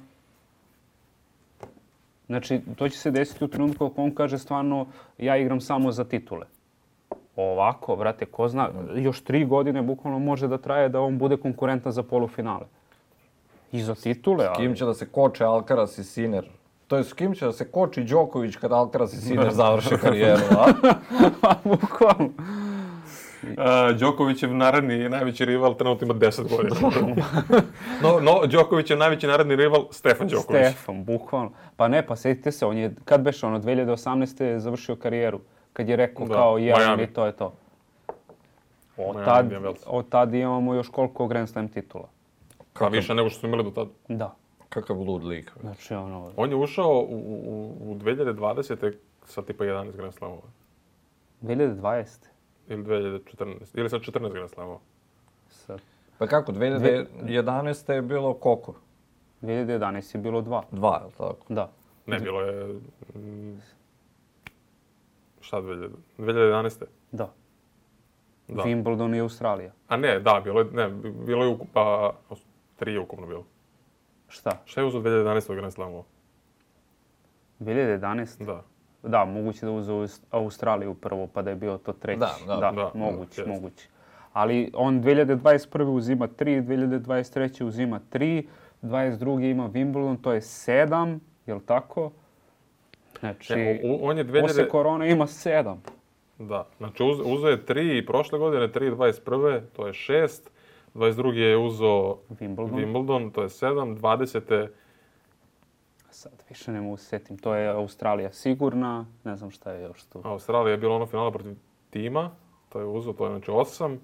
znači, to će se desiti u trenutku ako on kaže stvarno, ja igram samo za titule. Ovako, brate, ko zna, još tri godine bukvalno može da traje da on bude konkurentan za polufinale. I za titule, S kim ali... će da se koče Alcaraz i Sinner? To je s kim će da se koči Đoković kad Alcaraz i Sinner završe karijeru, a? Pa, bukvalno. Uh, Đokovićev naredni najveći rival trenutno ima deset godina. no, no, Đokovićev najveći naredni rival Stefan Đoković. Stefan, bukvalno. Pa ne, pa sjetite se, on je, kad beše ono, dvije hiljade osamnaeste je završio karijeru. Kad je rekao Da, kao, ja, Miami. i to je to. Od Miami, tad, Indian Wells. od tad imamo još koliko Grand Slam titula. Pa više nego što su imali do tada. Da. Kakav lud lik. Znači, ono, On je ušao u, u, u dvije hiljade dvadesete sa tipa jedanaest Grand Slamova. dvije hiljade dvadesete Ili dvije hiljade četrnaeste. Ili sad četrnaest Grand Slamova. Sad. Pa kako, dvije hiljade jedanaeste je bilo koliko? dvije hiljade jedanaeste je bilo dva. Dva, je li tako? Da. Ne, bilo je... mm, Šta dvije hiljade? dvije hiljade jedanaeste. Da. Da. Wimbledon i Australija. A ne, da, bilo je, ne, bilo je ukup, pa, tri je ukupno bilo. Šta? Šta je uzeo dvije hiljade jedanaeste Grand Slamova? dvije hiljade jedanaeste Da. Da, moguće da uze Aus- Australiju prvo, pa da je bio to treći. Da, da, da, moguće, jest. moguće. Ali on dvije hiljade dvadeset prve uzima tri, dvije hiljade dvadeset treće uzima tri, dvadeset druge ima Wimbledon, to je sedam, jel tako? Znači, Ne, o- o- on je dvije hiljade... posle korone ima sedam. Da, znači uz, uzeo je tri prošle godine, tri dvadeset prve, to je šest. dvadeset druge je uzeo Wimbledon. Wimbledon, to je sedam. dvadesete Sad više ne mogu se setim, to je Australija sigurna, ne znam šta je još tu. Australija je bila ono finala protiv tima, to je uzeo, to je znači osam.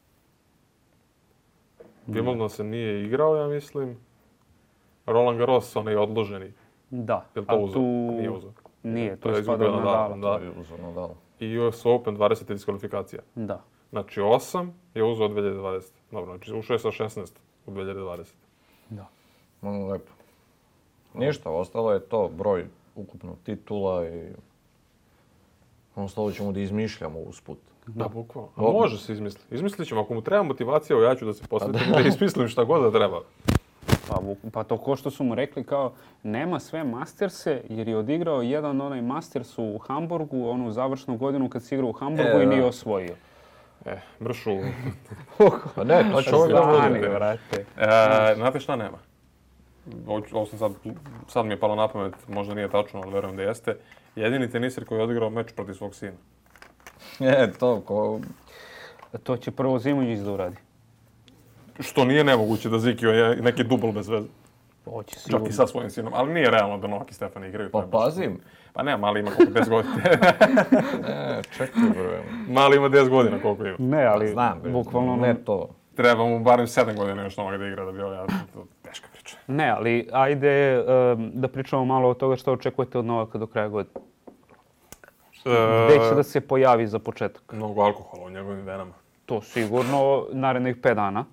Wimbledon se nije igrao, ja mislim. Roland Garros, onaj odloženi. Da, Je li to a uzeo? tu... Nije uzeo. Nije, To to je je spada izgubio na Nadal, Nadala. da. To je uzeo Nadal. I U S Open dvadesete diskvalifikacija. Da. Znači osam je uzeo dvije hiljade dvadesete. Dobro, znači ušao je sa šesnaest u dvije hiljade dvadesete. Da. Ono lepo. Ništa, ostalo je to broj ukupno titula i... Ostalo ćemo da izmišljamo usput. Da, bukvalno. A može se izmisliti. Izmislit ćemo, ako mu treba motivacija, ja ću da se posvetim i da izmislim šta god da treba. Pa, bu- pa to ko što su mu rekli kao nema sve Masterse jer je odigrao jedan onaj Masters u Hamburgu, onu završnu godinu kad se igrao u Hamburgu E, i nije da. osvojio. E, mršu. Pa ne, to će ove Stani, godine. brate. E, znate šta nema? Ovo, ovo sam sad, sad mi je palo na pamet, možda nije tačno, ali verujem da jeste. Jedini teniser koji je odigrao meč protiv svog sina. E, to ko... To će prvo Zimonjić da uradi. Što nije nemoguće da Ziki je neki dubl bez veze. Hoće Čak sigurno. i sa svojim sinom. Ali nije realno da Novak i Stefan igraju. to Pa je baš- pazim. Pa ne, mali ima koliko, deset godina. E, čekaj, bre. Mali ima deset godina koliko ima. Ne, ali Znam, bre, bukvalno... ne to. Treba mu barem sedam godina još Novak da igra da bi ovo ja... To teška priča. Ne, ali ajde um, da pričamo malo od toga što očekujete od Novaka do kraja godine. Gde će da se pojavi za početak? Mnogo alkohola u njegovim venama. To sigurno narednih pet dana.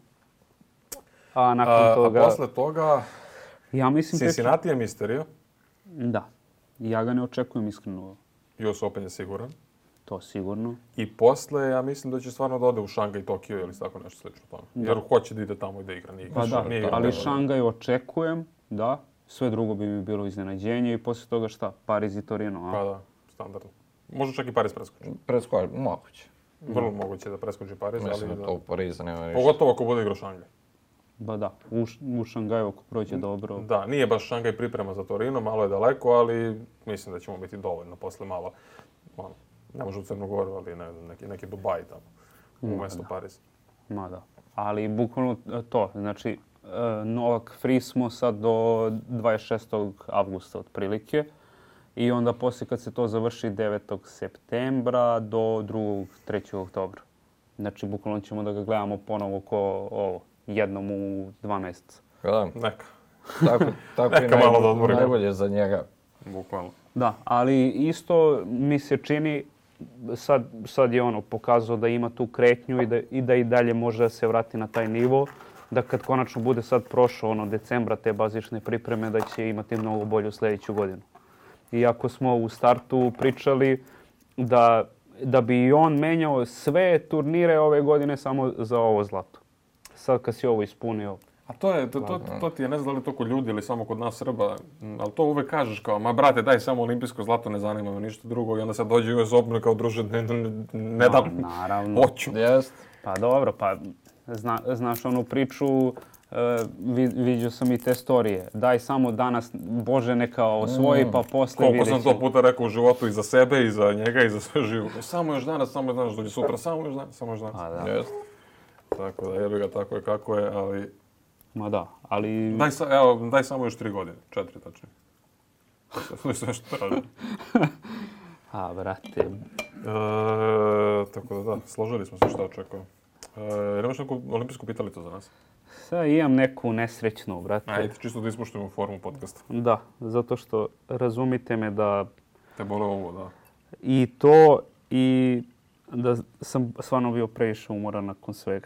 A nakon A, toga... a posle toga, Ja mislim... tek- Cincinnati je misterio. Da. Ja ga ne očekujem iskreno. U S Open je siguran. To sigurno. I posle, ja mislim da će stvarno da ode u Šangaj, Tokio ili tako nešto slično tome. Jer hoće da ide tamo i da igra. Nije, Pa da, nije igrao ali dobro. Šangaj očekujem, da. Sve drugo bi mi bilo iznenađenje i poslije toga šta? Pariz i Torino, a? Pa da, standardno. Možda čak i Paris preskoči. Preskoči, moguće. Vrlo moguće da preskoči Paris, Mislim ali da da. to u Pariza nema ništa. Pogotovo ako bude igrao Šangaj. Ba da, u, Š- u Šangaju ako prođe dobro. Da, nije baš Šangaj priprema za Torino, malo je daleko, ali mislim da ćemo biti dovoljno posle malo. Ono, ne može u Crnu Goru, ali ne, znam, neki, neki Dubaj tamo, umjesto Pariz. Ma da. Ali bukvalno to, znači e, Novak free smo sad do dvadeset šestog avgusta otprilike. I onda poslije kad se to završi devetog septembra do drugog trećeg oktobra. Znači bukvalno ćemo da ga gledamo ponovo ko ovo, jednom u dva mjeseca. Da, Neka, tako, tako i Neka malo da najbolje, odmori. najbolje za njega. bukvalno. Da, ali isto mi se čini, sad, sad je ono pokazao da ima tu kretnju i da, i da i dalje može da se vrati na taj nivo, da kad konačno bude sad prošao ono decembra te bazične pripreme da će imati mnogo bolju sljedeću godinu. Iako smo u startu pričali da, da bi i on menjao sve turnire ove godine samo za ovo zlato. Sad kad si ovo ispunio, A to je, to, to, to ti je, ne znam da li je to kod ljudi ili samo kod nas Srba, m, ali to uvek kažeš kao, ma brate, daj samo olimpijsko zlato, ne zanima me ništa drugo, i onda sad dođe U S Open kao druže, ne, ne, ne dam, naravno. hoću. Jest. Pa dobro, pa zna, znaš onu priču, uh, vid, vidio sam i te storije. Daj samo danas, Bože neka osvoji, pa posle Koliko vidjet sam ćemo. to puta rekao u životu i za sebe i za njega i za sve živo. Samo još danas, samo još danas, dođe sutra, samo još danas, samo još danas. A da, Jest. Tako da jebi ga, tako je kako je, ali ma da, ali... daj, sa, evo, daj samo još tri godine, četiri tačnije. To je sve što traži. A, brate, E, tako da da, složili smo se što očekujem. E, nemaš neku olimpijsku pitalicu za nas? sad imam neku nesrećnu, brate. Ajde, čisto da ispuštujemo formu podcasta. Da, zato što razumite me da Te bole ovo, da. i to i da sam stvarno bio previše umoran nakon svega.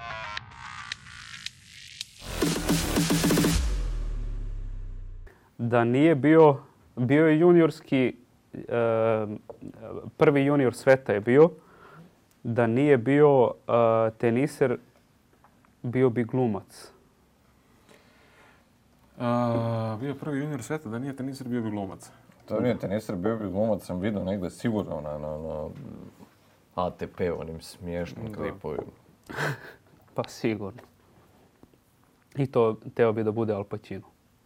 Da nije bio, bio je juniorski, e, prvi junior sveta je bio, da nije bio e, teniser, bio bi glumac. A, bio je prvi junior sveta, da nije teniser, bio bi glumac. To nije teniser, bio bi glumac, sam vidio negdje sigurno na, na, na A T P, onim smiješnim Da. klipovima. Pa sigurno. I to teo bi da bude Al Pacino.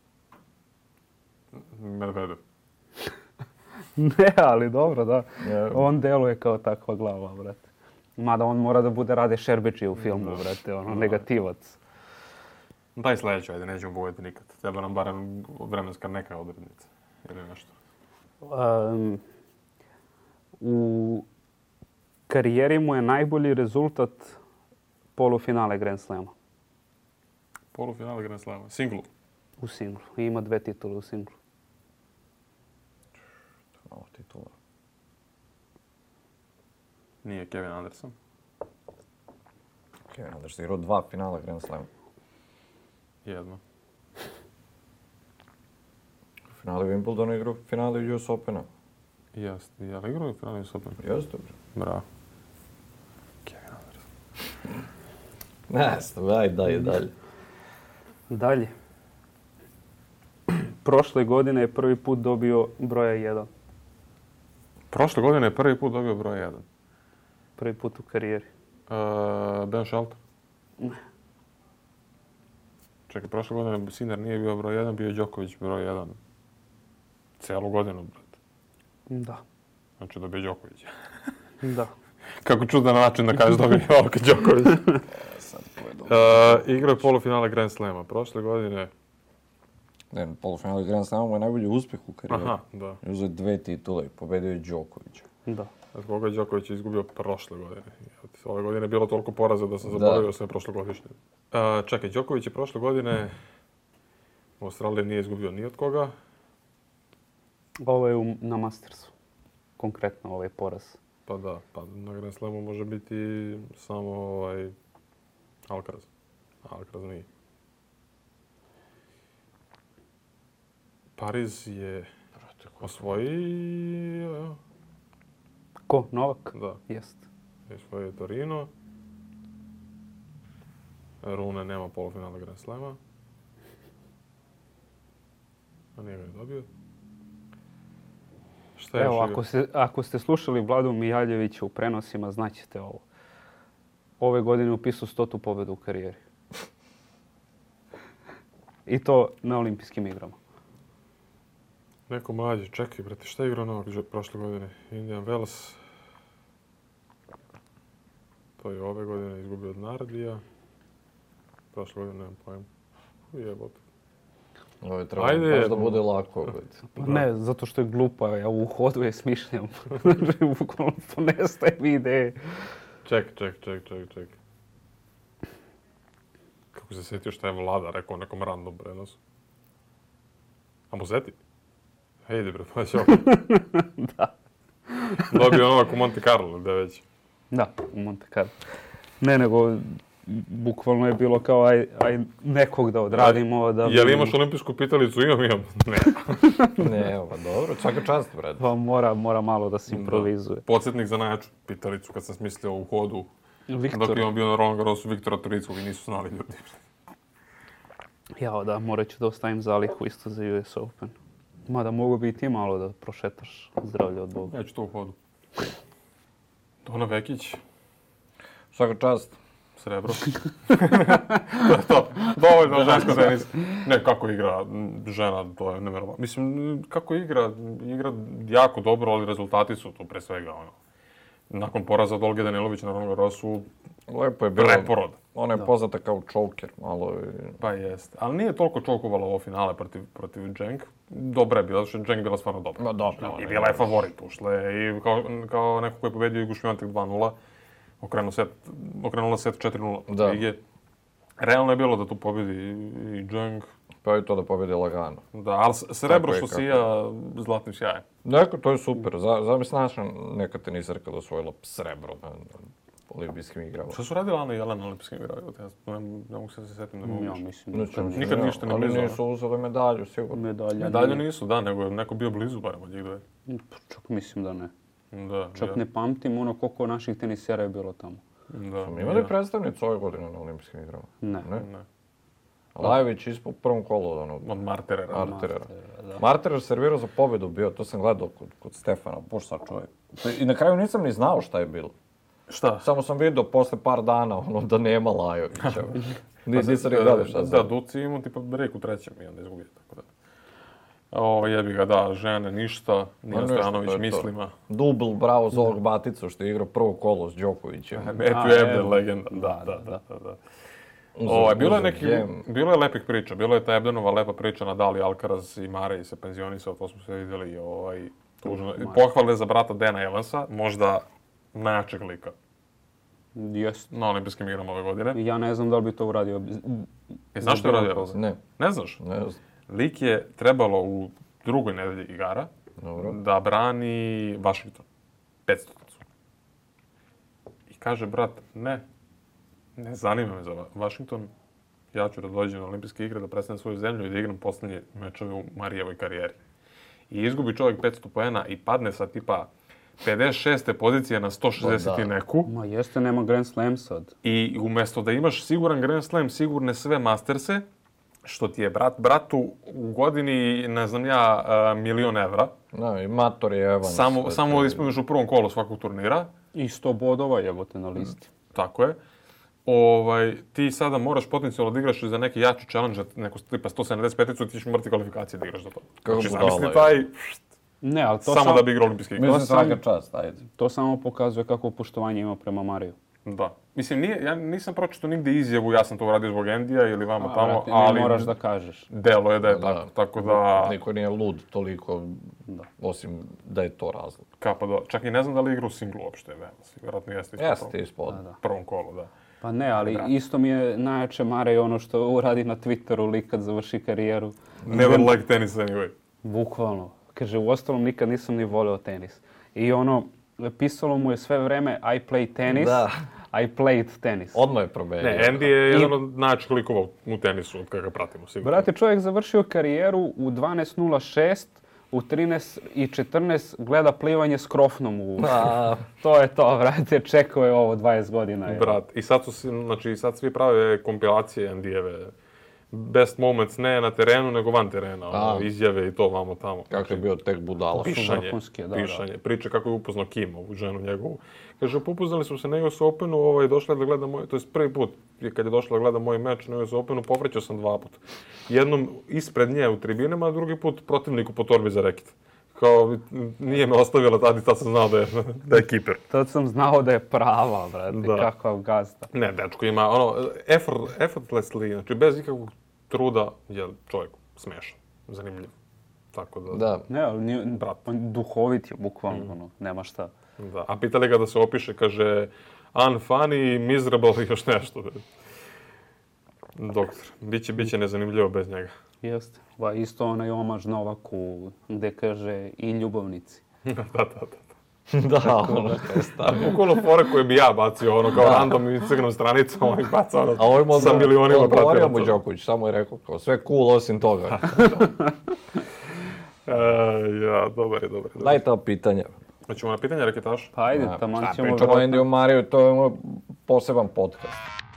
Medvedev. Ne, ali dobro, da. Ja. On deluje kao takva glava, brate. Mada on mora da bude Rade Šerbeđi u filmu, brate, ono, negativac. Daj sljedeću, ajde, nećemo bojati nikad. Treba nam barem vremenska neka odrednica. Ili nešto. Um, u karijeri mu je najbolji rezultat polufinale Grand Slama. Polufinale Grand Slama. Singlu. U singlu. I ima dve titule u singlu. Malo titula. Nije Kevin Anderson. Kevin Anderson igrao dva finala Grand Slama. Jedno. Finale Wimbledona igrao finale U S Opena. Jeste. Ja li igrao je finale U S Open? Jeste, bre. Bravo. Kevin Anderson. Ne znam, daj, daj, dalje. Dalje. prošle godine je prvi put dobio broja jedan. Prošle godine je prvi put dobio broj jedan. Prvi put u karijeri. Uh, Ben Shelton? Ne. Čekaj, prošle godine Sinner nije bio broj jedan, bio je Đoković broj jedan. Cijelu godinu, brate. Da. Znači dobio Đoković. Da. Kako čudan način da kažeš dobio Novak Đoković. Sad povedu. Uh, igrao je polufinale Grand Slema. Prošle godine... Ne, polufinale Grand Slema mu je najbolji uspjeh u karijeri. Aha, da. Uzeo dve titule i pobedio je Đokovića. Da. Od koga je Đoković izgubio prošle godine. Ove godine je bilo toliko poraza da sam zaboravio sve prošlogodišnje. Uh, čekaj, Đoković je prošle godine u Australiji nije izgubio ni od koga. Ovo je u, na Mastersu. Konkretno ovaj poraz. Pa da, pa na Grand Slamu može biti samo ovaj Alcaraz. Alcaraz nije. Pariz je osvojio... Ko? Novak? Da, Jest. osvojio je Torino. Rune nema polufinala Grand Slama. A nije ga je dobio. Šta je Evo, još ako, se, ako ste slušali Vladu Mijaljevića u prenosima, znaćete ovo. Ove godine upisao stotu pobedu u karijeri. I to na olimpijskim igrama. Neko mlađi, čekaj, brate, šta je igrao Novak prošle godine? Indian Wells. To je ove godine izgubio od Nardija. Prošle godine nemam pojma. Ujebote. Ovo je trebalo Ajde. baš da bude lako. Pa ne, zato što je glupa, ja u hodu je smišljam. Bukvalno ponestaje mi ideje. Ček, ček, ček, ček, ček. Kako se sjetio šta je Vlada rekao u nekom random prenosu? A Muzeti? Hejde bre, pa će ovo. Da. Dobio Novak u Monte Carlo, gdje već. Da, u Monte Carlo. Ne, nego bukvalno je bilo kao aj, aj nekog da odradimo. Da Jel imaš olimpijsku pitalicu? Imam, imam. Ne. Ne, evo, pa dobro, svaka čast, brate. Pa mora, mora malo da se improvizuje. Podsjetnik za najjaču pitalicu kad sam smislio u hodu. Viktor. Dok je on bio na Roland Garrosu, Viktora Turickog i nisu znali ljudi. Jao da, morat ću da ostavim zalihu isto za U S Open. Mada mogu bi i ti malo da prošetaš zdravlje od Boga. Ja ću to u hodu. Dona Vekić, Svaka čast. srebro. To je to. Dovoljno žensko tenis. Ne, kako igra žena, to je nevjerovatno. Mislim, kako igra, igra jako dobro, ali rezultati su tu pre svega, ono. Nakon poraza od Olge Danilovića na Roland Garrosu, Lepo je bilo. preporod. Ona je poznata kao choker, malo. Pa jeste. Ali nije toliko čokovala ovo finale protiv, protiv Dženk. Dobra je bila, zato što je Dženk bila stvarno dobra. Ma dobro, I ona bila je je favorit, ušla je i kao, kao neko koji je pobedio Igu Šviontek dva nula. Okrenuo set, okrenula set četiri nula. Da. Lige. Realno je bilo da tu pobedi i Dženk. Pa i to da pobedi lagano. Da, ali srebro Tako je što kako. sija zlatnim sjajem. Dakle, to je super. Za, zamisli naša neka tenisarka da osvojila srebro na, na olimpijskim igrama. Šta su radila Ana i Jelena na olimpijskim igrama? Ja ne, ne mogu se da se setim da mogu. Ja mislim Znači, da Nikad ništa ne Oni blizu, nisu uzeli medalju, sigurno. medalja. Dalje nije. nisu, da, nego je neko bio blizu barem od njih dve. Čak mislim da ne. Da, Čak ja. ne pamtim ono koliko naših tenisera je bilo tamo. Da, Mi imali ja. predstavnicu ove godine na olimpijskim igrama. Ne. Ne? Ne. Lajević ispod prvom kolu od onog Od Marterera. Marterera. Da. Marterer servirao za pobjedu bio, to sam gledao kod, kod Stefana, bož sad čovjek. I na kraju nisam ni znao šta je bilo. Šta? Samo sam vidio posle par dana ono da nema Lajovića. Nis, nisam ni gledao šta Da, sam. Duci imao tipa break u trećem i onda izgubio, tako da. Ovo jebi ga, da, žene, ništa, Nino ništa, Stojanović to je to. mislima. Dubl, bravo za ovog Baticu što je igrao prvo kolo s Đokovićem. Matthew A, Ebden, evo. legenda. Da, Da, da, da, da. da, da. Uzeo- Ovo, bilo je uzeo neki, gem. bilo je lepih priča. Bilo je ta Ebdenova lepa priča, Nadal i Alcaraz i Mare se penzionisao, to smo sve vidjeli. Ovaj, tužno. Pohvale za brata Dana Evansa, možda najjačeg lika Jest. na olimpijskim igrama ove godine. Ja ne znam da li bi to uradio. E, znaš što je radio Evans? Ne, Ne znaš? ne znam. Lik je trebalo u drugoj nedelji igara Dobro. da brani Washington. petstoticu. I kaže, brat, ne, ne zanima me za Wa- Washington. Ja ću da dođem na olimpijske igre, da predstavim svoju zemlju i da igram posljednje mečeve u Marijevoj karijeri. I izgubi čovjek petsto poena i padne sa tipa pedeset šeste pozicije na sto šezdeset Pa i da. neku. Ma jeste, nema Grand Slam sad. I umjesto da imaš siguran Grand Slam, sigurne sve Masterse, što ti je brat, bratu u godini, ne znam ja, uh, milion evra. No, i Mator je Evan. Samo, samo ispuniš u prvom kolu svakog turnira. I sto bodova jebote na listi. Tako je. Ovaj, ti sada moraš potencijalno da igraš za neki jači challenge, neko tipa sto sedamdeset pet, ti ćeš morati kvalifikacije da igraš za to. Kako Znači, budala zamisli je. taj, Ne, ali to samo sam- da bi igrao olimpijske igre. Mislim, To sam- svaka čast, ajde. To samo pokazuje kako poštovanje ima prema Mariju. Da. Mislim, nije, ja nisam pročitao nigde izjavu, ja sam to uradio zbog Endija ili vamo tamo, brate, ne ali moraš da kažeš. delo je da je Da. tako. Tako da, Niko nije lud toliko, osim da je to razlog. kapa do... Čak i ne znam da li igra u singlu uopšte, veoma si. Vjerojatno jeste isto Jeste u ispod. prvom kolu, da. Pa ne, ali isto mi je najjače Marej ono što uradi na Twitteru lik kad završi karijeru. Never like tennis anyway. Bukvalno. Kaže, u ostalom nikad nisam ni voleo tenis. I ono, pisalo mu je sve vreme I play tennis, Da. I played tenis. Odmah je promenio. Ne, Andy je jedan od najjačih likova u tenisu, od kada ga pratimo, sigurno. Brate, čovjek završio karijeru u dvanaest nula šest, u trinaest i četrnaest gleda plivanje s krofnom u ušu. A, To je to, brate, čekao je ovo dvadeset godina. je. Brat, i sad su, si- znači, sad svi prave kompilacije Andyjeve. Best moments ne na terenu, nego van terena. Ono, A. izjave i to vamo tamo. kako je bio tek budala. su Pišanje, vrhunski, da, da. pišanje. Priče kako je upoznao Kim, ovu ženu njegovu. Kaže, upoznali smo se na U S Openu, ovaj, došla je da gleda moj, to je prvi put je kad je došla da gleda moj meč na U S Openu, povrećao sam dva puta. Jednom ispred nje u tribinama, a drugi put protivniku po torbi za reket. Kao, nije me ostavila tad i tad sam znao da je, da je kiper. Tad sam znao da je prava, brate, Da. kakav gazda. Ne, dečko ima, ono, effort, effortlessly, znači bez ikakvog truda je čovjek smešan, zanimljiv. Tako da, Da. Ne, ali nije, Brat. on duhovit je, bukvalno, Mm. ono, nema šta. da. A pitali ga da se opiše, kaže, unfunny, miserable i još nešto. Doktor, biće, biće nezanimljivo bez njega. Jeste. Pa isto onaj omaž Novaku, gde kaže i ljubavnici. da, da, da. Da, ono je staro. Bukvalno fore koje bi ja bacio, ono, kao random i crnom stranicom, ovaj baca, ono, A ovo je sa milionima odgovorio mu pratilaca. Đoković, samo je rekao kao sve cool osim toga. E, ja, dobar je, dobar je. Dobar. Daj ta pitanja. Hoćemo na pitanje reketaša? Pa ajde, Da, taman šta, ćemo... pričamo o vjerojatno- Endiju Mariju, to je moj poseban podcast.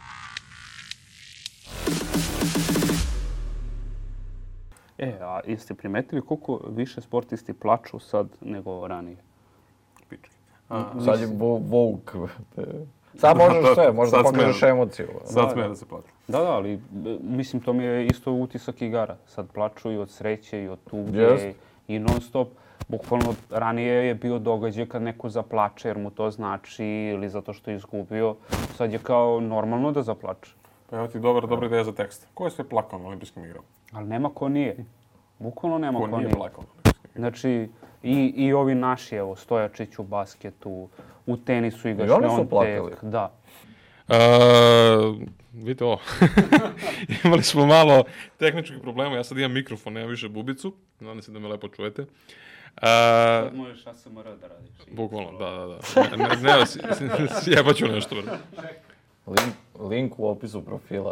E, a jeste primetili koliko više sportisti plaču sad nego ranije? Pički. Sad je vo- Vogue. Sad možeš sve, možeš da Sad pokažeš smem. emociju. Sad smije da se plati. Da, da, ali e, mislim to mi je isto utisak igara. Sad plaču i od sreće i od tuge Jest. i non stop. Bukvalno ranije je bio događaj kad neko zaplače jer mu to znači ili zato što je izgubio. Sad je kao normalno da zaplače. Pa evo ti dobra, dobra ideja za tekst. Ko je sve plakao na olimpijskim igrama? Ali nema ko nije. Bukvalno nema Ko ko, nije nije. plakao na olimpijskim igrama? Znači, i, i ovi naši, evo, Stojačić u basketu, u tenisu igra I oni su Šljontek, plakali? Da. Uh, vidite ovo. Imali smo malo tehničkih problema. Ja sad imam mikrofon, nemam više bubicu. Nadam se da me lepo čujete. Uh, možeš A S M R da radiš. bukvalno, da, da, da. Ne, ne, ne, s- sjebaću nešto. brate. Link, link u opisu profila.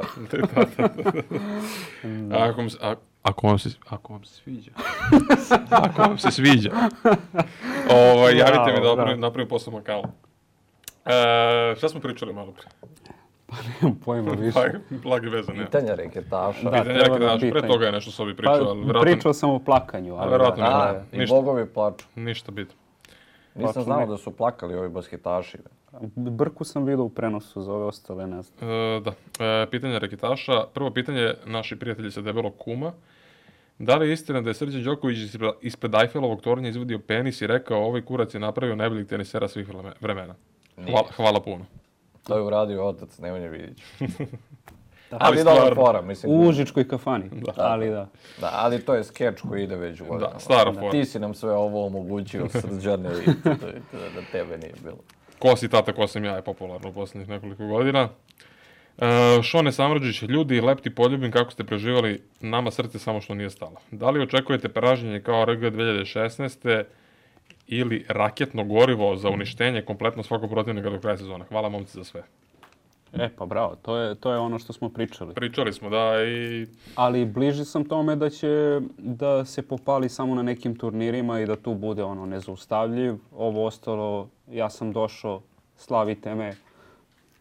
A Ako vam, se, a, ako vam se, ako vam se sviđa. Ako vam se sviđa. Ovaj, javite mi da Bravo, napravim, napravim poseban kanal. E, šta smo pričali malo prije? Nemam pojma više. Blage, blage veze, nema. Pitanja reketaša. Da. Pitanje treba da reketaša, pre pitanje. toga je nešto s obi Pa, pričao, ali vjerojatno pričao sam o plakanju, ali verovatno da, ne. A, da, i ništa. bogovi plaču. ništa bitno. Nisam Plaču znao neki. da su plakali ovi basketaši. Brku sam vidio u prenosu, za ove ostale ne znam. E, da, e, pitanje reketaša. Prvo pitanje, naši prijatelji sa debelog kuma. Da li je istina da je Srđan Đoković ispred, ispred Eiffelovog tornja izvadio penis i rekao ovaj kurac je napravio najboljeg tenisera svih vreme- vremena? Hvala, hvala puno. To je uradio otac Nemanja Vidić. Ali Ali dobra stvarno. fora, mislim. U Užičkoj kafani, ali da. Da, ali to je skeč koji ide već godinama. Da, stara fora. Ti si nam sve ovo omogućio, Srđane, i to je to da tebe nije bilo. Ko si tata, ko sam ja je popularno u posljednjih nekoliko godina. E, Šone Samrđić, ljudi, lepti poljubim, kako ste preživali, nama srce samo što nije stalo. Da li očekujete pražnjenje kao R G dve hiljade šesnaeste ili raketno gorivo za uništenje kompletno svakog protivnika do kraja sezone? Hvala momci za sve. E, pa bravo, to je, to je ono što smo pričali. Pričali smo da i Ali bliži sam tome da će da se popali samo na nekim turnirima i da tu bude ono nezaustavljiv. Ovo ostalo, ja sam došao, slavite me.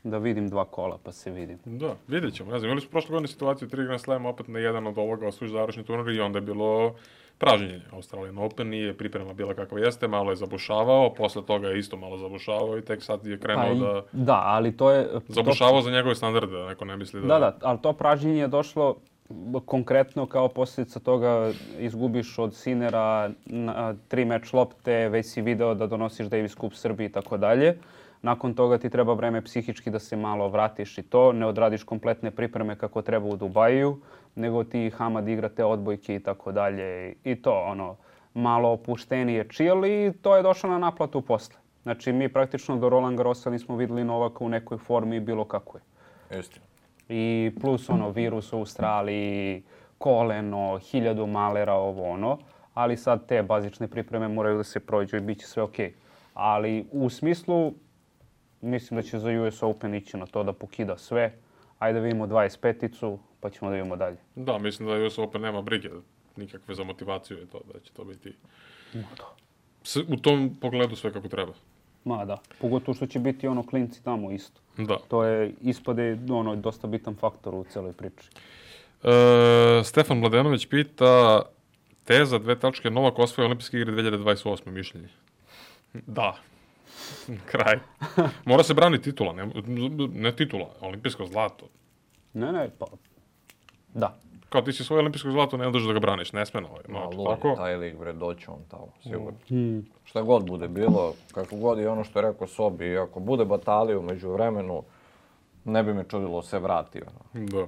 Da vidim dva kola, pa se vidim. Da, vidjet ćemo. Ne znam, imali su prošle godine situaciju, tri Grand Slam, opet na jedan od ovoga osvojiš završni turnir i onda je bilo pražnjenje. Australian Open nije priprema bila kakva jeste, malo je zabušavao, posle toga je isto malo zabušavao i tek sad je krenuo Pa i- da... Da, ali to je... Zabušavao za njegove standarde, da neko ne misli da... Da, da, ali to pražnjenje je došlo konkretno kao posljedica toga izgubiš od Sinera na tri meč lopte, već si video da donosiš Davis Cup Srbiji i tako dalje. Nakon toga ti treba vreme psihički da se malo vratiš i to, ne odradiš kompletne pripreme kako treba u Dubaju, nego ti Hamad igra te odbojke i tako dalje. I to, ono, malo opuštenije chill i to je došlo na naplatu posle. Znači, mi praktično do Roland Garrosa nismo videli Novaka u nekoj formi bilo kako je. Istina. I plus ono, virus u Australiji, koleno, hiljadu malera, ovo ono. Ali sad te bazične pripreme moraju da se prođu i bit će sve okej. Ali u smislu, mislim da će za U S Open ići na to da pokida sve. Ajde da vidimo dvadeset peticu, pa ćemo da vidimo dalje. Da, mislim da U S Open nema brige, nikakve za motivaciju je to, da će to biti... S- u tom pogledu sve kako treba. Ma da, pogotovo što će biti ono klinci tamo isto. Da. To je ispade ono dosta bitan faktor u celoj priči. E, Stefan Mladenović pita, teza dve tačke, Novak osvoje olimpijske igre dve hiljade dvadeset osme mišljenje. Da. Kraj. Mora se brani titula, ne, ne titula, olimpijsko zlato. Ne, ne, pa da. Kao ti si svoje olimpijsko zlato, ne dođeš da ga braniš, nesmeno. No, Ma, tako. lud je taj lig, bre, doći on tamo, sigurno. Šta god bude bilo, kako god je ono što je rekao Sobi, i ako bude bataliju među vremenu, ne bi me čudilo se vrati. Ono. Da.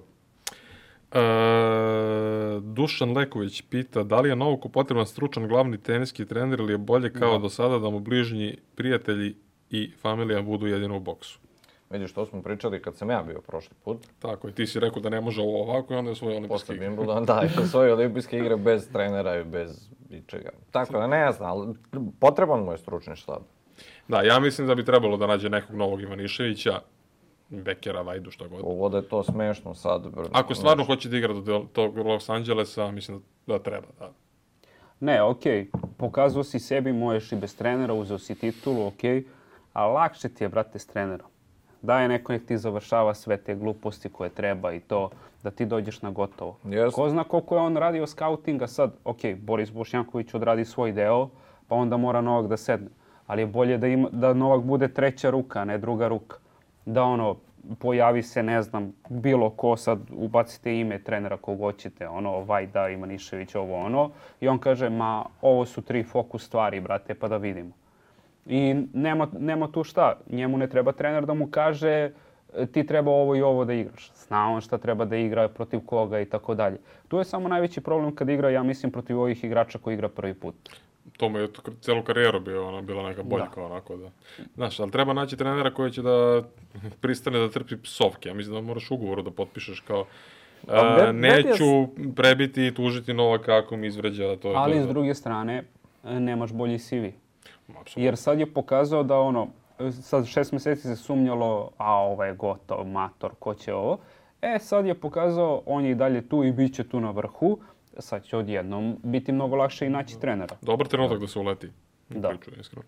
E, Dušan Leković pita, da li je Novaku potreban stručan glavni teniski trener ili je bolje kao Da. do sada da mu bližnji prijatelji i familija budu jedino u boksu? Vidiš, to smo pričali kad sam ja bio prošli put. Tako je, ti si rekao da ne može ovo ovako i onda je svoje olimpijske Posle igre. Wimbledon, da, išao svoje olimpijske igre bez trenera i bez ičega. Tako da ne znam, ali potreban mu je stručni štab. Da, ja mislim da bi trebalo da nađe nekog novog Ivaniševića, Bekera, Vajdu, šta god. Ovo da je to smešno sad. Ako stvarno hoće da igra do tog Los Angelesa, mislim da treba, da. Ne, okej, pokazao si sebi, možeš i bez trenera, uzeo si titulu, okej, a lakše ti je, brate, s trenerom. Daj neko nek ti završava sve te gluposti koje treba i to, da ti dođeš na gotovo. Yes. Ko zna koliko je on radio skautinga sad, okej, Boris Bošnjaković odradi svoj deo, pa onda mora Novak da sedne. Ali je bolje da, ima, da Novak bude treća ruka, a ne druga ruka. Da ono, pojavi se, ne znam, bilo ko, sad ubacite ime trenera kog hoćete, ono, Vajda, Ivanišević, ovo ono, i on kaže, ma, ovo su tri fokus stvari, brate, pa da vidimo. I nema, nema tu šta, njemu ne treba trener da mu kaže ti treba ovo i ovo da igraš. Zna on šta treba da igra, protiv koga i tako dalje. Tu je samo najveći problem kad igra, ja mislim, protiv ovih igrača koji igra prvi put. To mu je t- celu karijeru bio, ono, bila neka boljka, Da. onako da. Znaš, ali treba naći trenera koji će da pristane da trpi psovke. Ja mislim da moraš ugovoru da potpišeš kao A a, ne- ne bi ja s- neću prebiti i tužiti Novaka ako mi izvređa. To je Ali to, s da. druge strane, nemaš bolji C V. Apsolutno. Jer sad je pokazao da ono, sad šest mjeseci se sumnjalo, a ovo je gotov, mator, ko će ovo. E, sad je pokazao, on je i dalje tu i bit će tu na vrhu. Sad će odjednom biti mnogo lakše i naći trenera. Dobar trenutak da se uleti. u Da. priču, iskreno.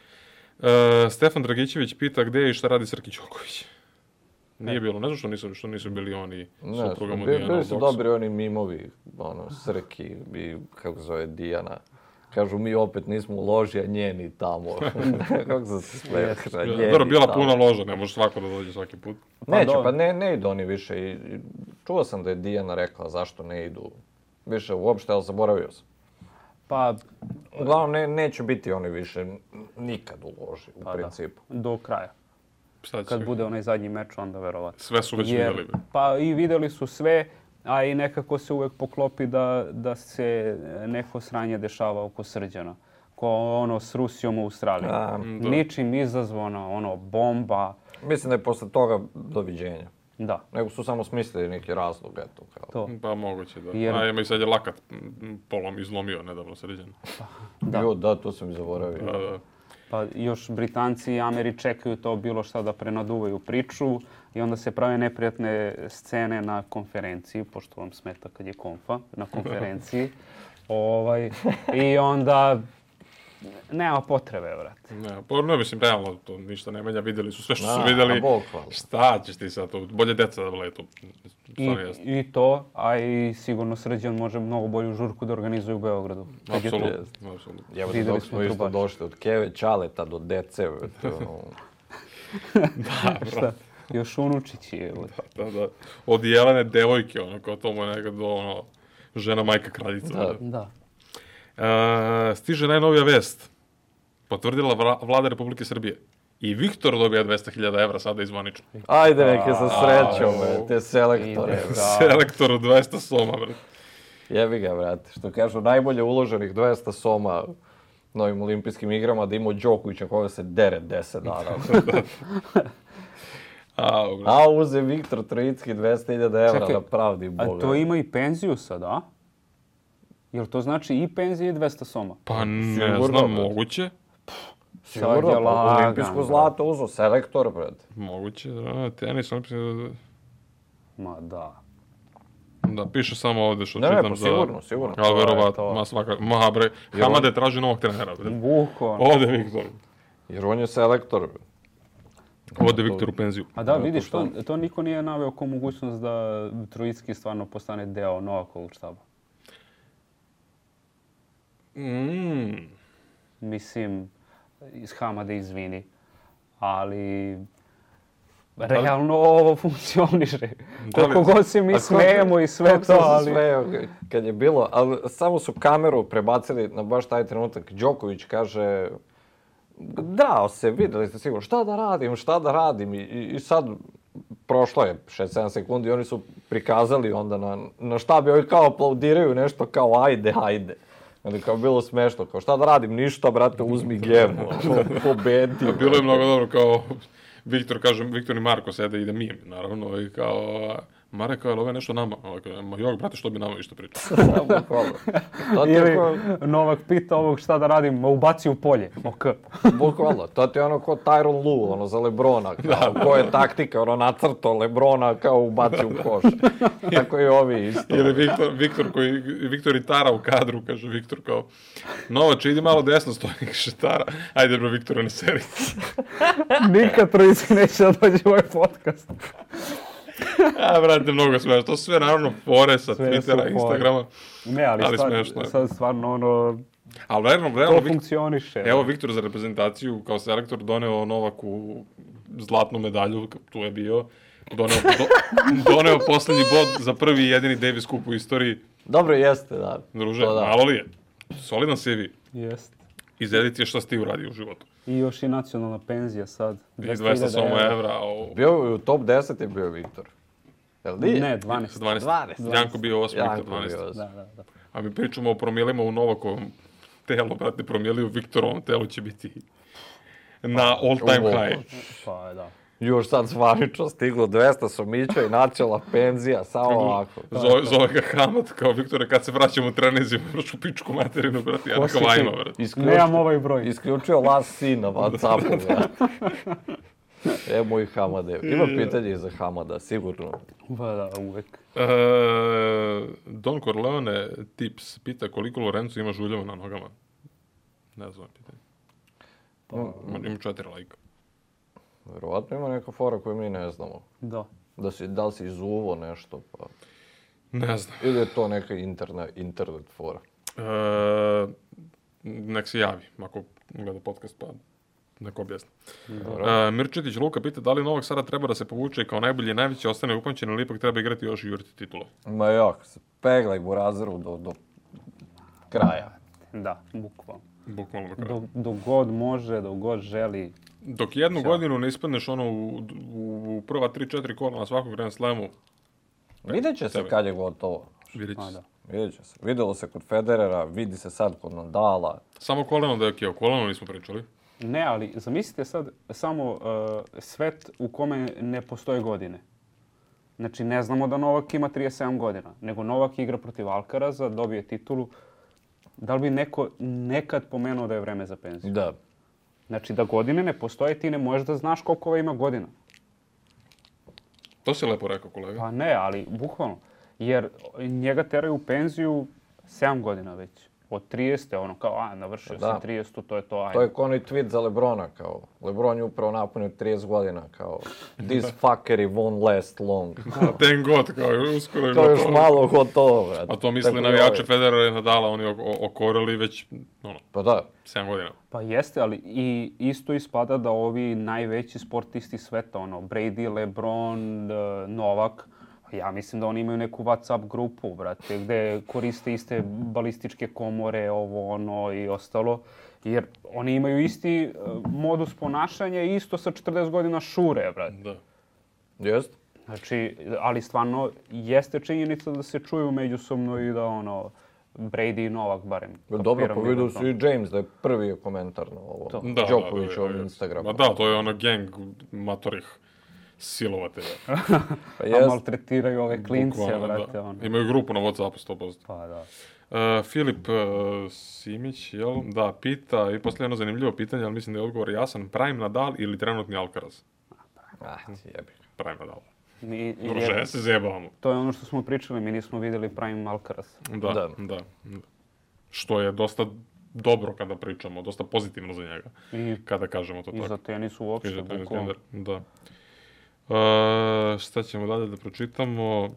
E, Stefan Dragićević pita gde je i šta radi Srki Đoković. Nije bilo, ne znam što nisu, što nisu bili oni Ne, supruga mu bili, Dijana bili u su boksu. dobri oni mimovi, ono, Srki i kako se zove Dijana. Kažu, mi opet nismo u loži, a njeni tamo. Kako sam se smeo, Ja, njeni dobro, bila tamo. puna loža, ne može svako da dođe svaki put. Pa Neće, dobro. pa ne, ne idu oni više. I, i čuo sam da je Dijana rekla zašto ne idu više uopšte, ali zaboravio sam. Pa, Uglavnom, ne, neće biti oni više nikad u loži, u pa da, principu. do kraja. Sad će, Kad bude onaj zadnji meč, onda verovatno. sve su već Jer- vidjeli. Pa i vidjeli su sve, a i nekako se uvek poklopi da, da se neko sranje dešava oko Srđana. Ko ono s Rusijom u Australiji. A, da. Ničim izazvano, ono, bomba. mislim da je posle toga doviđenja. Da, Nego su samo smislili neki razlog, eto. Kao. to. Pa moguće, da. Jer- A ima i sad je lakat m, polom izlomio nedavno Srđan. Da. Jo, da, to sam i zaboravio. Da, da. Pa još Britanci i Ameri čekaju to bilo šta da prenaduvaju priču i onda se prave neprijatne scene na konferenciji, pošto vam smeta kad je konfa, na konferenciji. ovaj, I onda nema potrebe, brate. Ne, pa ne mislim, realno, to ništa ne menja, vidjeli su sve što su Da, vidjeli. a bukvalno. Šta ćeš ti sad tu? Bolje deca da vole to. I, Stvarno jeste. I to, a i sigurno Srđan može mnogo bolju žurku da organizuje u Beogradu. Kad je to- Apsolutno, apsolutno. Evo Videli dok smo smo isto trubač. došli od Keve Čaleta do Dece, brate, ono, Šta? Još unučići je. evo. Da, da. Od Jelene devojke, ono, kao to mu je nekad, ono, žena majka kraljica. Da. Da. E, stiže najnovija vest. Potvrdila vla- vlada Republike Srbije. I Viktor dobija dvesta hiljada evra sada izvanično. Ajde neke sa srećom, Au. brate, selektore. Ide. Da. Selektor od dvesta soma, brate. Jebi ga, brate. Što kažu, najbolje uloženih dvesta soma na ovim olimpijskim igrama da ima Đoković na koga se dere deset dana. A, brate. A uze Viktor Trojicki dvesta hiljada evra Čekaj, na pravdi A Boga. to ima i penziju sad, a? Jel to znači i penziju i dvesta soma? Pa ne Sigurno, znam, brate. moguće. Sigurno, Sad je pa lagan, olimpijsko brate. zlato uzo, selektor, brate. Moguće, da, tenis, olimpijski- Ma da. da, piše samo ovdje što Ne, ne, čitam pa za... sigurno, sigurno. Ali To je verovatno, to. ma svaka, ma bre, Hamade traži novog trenera, bre. Bukvalno. Ode Viktor. Jer on je selektor, brate. Ode Viktor u penziju. A da, Ja, vidiš, to to, to niko nije naveo kao mogućnost da Trojicki stvarno postane deo Novakovog štaba. Mm. Mislim, iz Hamade izvini, ali realno ovo funkcioniše. Koliko god se mi A smejemo i sve kako to, sam se ali... smejao kad je bilo, ali samo su kameru prebacili na baš taj trenutak. Đoković kaže, drao se, vidjeli ste sigurno, šta da radim, šta da radim. I, i, i sad, prošlo je šest sedam sekundi, oni su prikazali onda na, na štabi, ovi kao aplaudiraju nešto kao ajde, ajde. Onda kao bilo smešno, kao šta da radim, ništa, brate, uzmi gemu, pobedi. Bilo je mnogo dobro, kao Viktor, kažem, Viktor i Marko sede, ide mim, naravno, i kao, Mare, kao, je li ovo je nešto nama? Ovo kao, ma jok, brate, što bi nama išta pričao? Bukvalno. To ti je Ili ko- Novak pita ovog šta da radim, ma ubaci u polje. Ok. Bukvalno, to ti je ono ko Tyronn Lue, ono za Lebrona, kao, ko je taktika, ono nacrto Lebrona kao ubaci u koš. Tako i ovi isto. Ili Viktor, Viktor, koji, Viktor i Tara u kadru, kaže Viktor kao, Novače, idi malo desno, stoji, kaže Tara, ajde bro, Viktore, ne seri. Nikad Trojicki neće da dođe u ovaj podcast. A, brate, mnogo smiješ. To su sve, naravno, fore sa Sve su Twittera, fore. Instagrama. Ne, ali, Ali stvar- smešno je. sad stvarno ono, Ali, realno, realno, to Vik- funkcioniše. evo, Viktor za reprezentaciju kao selektor doneo Novaku zlatnu medalju, tu je bio. Doneo, do, doneo posljednji bod za prvi i jedini Davis Cup u istoriji. Dobro jeste, da. Druže, To da. malo li je? Solidan C V. Jest. Iz edicije šta si ti uradio u životu. I još i nacionalna penzija sad. I dvesta soma evra. O, Bio je u top deset je bio Viktor. Jel nije? Ne, dvanaest. dvanaest. dvanaest. Janko bio osmi, Janko Viktor dvanaest. bio osmi. Da, da, da. A mi pričamo o promilima u Novakovom telu, brate, promili u Viktorovom telu će biti na all time Ovo. high. Pa, da. Još sad zvanično stiglo dvesta somića i nacionalna penzija, samo ovako. Zove, zove ga Hamad, kao Viktore, kad se vraćamo u trenizima, još u pičku materinu, brate, ja neka Posjećaj. vajma, brate. Isključio, Nemam ovaj broj. isključio last sin na Whatsappu, brate. E, moj Hamade. Ima pitanje i za Hamada, sigurno. Pa da, uvek. E, Don Corleone tips pita koliko Lorenzo ima žuljeva na nogama. Ne znam pitanje. Pa, ima četiri lajka. Verovatno ima neka fora koju mi ne znamo. Da. Da, si, da li si izuvo nešto, pa... Ne znam. Ili je to neka interna, internet fora. E, nek se javi, ako gleda podcast, pa nek objasni. E, Mirčetić Luka pita da li Novak sada treba da se povuče i kao najbolji i najveći ostane upamćen ili ipak treba igrati još i juriti titula. Ma jak, se peglaj Burazeru do, do kraja. Da, bukvalno. Bukvalno do kraja. Dok, dok god može, dok god želi. Dok jednu godinu ne ispadneš ono u, u, u prva tri četiri kola na svakom Grand Slamu, Vidjet će se tebe. kad je gotovo. vidjet će A, se. da. Vidjet će se. Vidjelo se kod Federera, vidi se sad kod Nadala. Samo koleno da je okej, o kolenu nismo pričali. Ne, ali zamislite sad samo uh, svet u kome ne postoje godine. Znači, ne znamo da Novak ima trideset sedam godina, nego Novak igra protiv Alcaraza, dobije titulu. Da li bi neko nekad pomenuo da je vreme za penziju? Da. Znači, da godine ne postoje, ti ne možeš da znaš koliko ovaj ima godina. To si lepo rekao, kolega. Pa ne, ali bukvalno. Jer njega teraju u penziju sedam godina već. Od tridesete, ono kao, a, navršio Da. si tridesetu, to je to, ajde. To je kao onaj tweet za Lebrona, kao, Lebron je upravo napunio trideset godina, kao, this fuckery won't last long. Thank God, kao uskoro je To je još gotovo. malo gotovo, brate. A to misli Tako navijače da, ovaj, Federera i Nadala, oni o- okorili već, ono, Pa da, sedam godina. Pa jeste, ali i isto ispada da ovi najveći sportisti sveta, ono, Brady, LeBron, eh, Novak, ja mislim da oni imaju neku WhatsApp grupu, brate, gde koriste iste balističke komore, ovo, ono i ostalo. Jer oni imaju isti eh, modus ponašanja i isto sa četrdeset godina šure, brate. Da. jest. Znači, ali stvarno jeste činjenica da se čuju međusobno i da, ono, Brady i Novak barem. Dobro, kapiram pa je vidio da su to- i James da je prvi komentar na ovo. To. Da, Đokovićevom da, da, Instagramu. Ma da, to je ono gang matorih silovatelja. Pa A jest. maltretiraju ove klince, Bukvalno, brate, da. ono. Imaju grupu na WhatsAppu sto posto. Pa da. Uh, Filip uh, Simić, jel? Da, pita, i poslije jedno zanimljivo pitanje, ali mislim da je odgovor jasan. Prime Nadal ili trenutni Alcaraz? Ah, jebi. Prime Nadal. Mi, Druže, ja se zjebavamo. to je ono što smo pričali, mi nismo vidjeli Prime Alcaraz. Da, da, Da. da. Što je dosta dobro kada pričamo, dosta pozitivno za njega. I, Kada kažemo to i tako. za tenisu I uopšte, za tenis bukvalno. gender, da. Uh, šta ćemo dalje da pročitamo?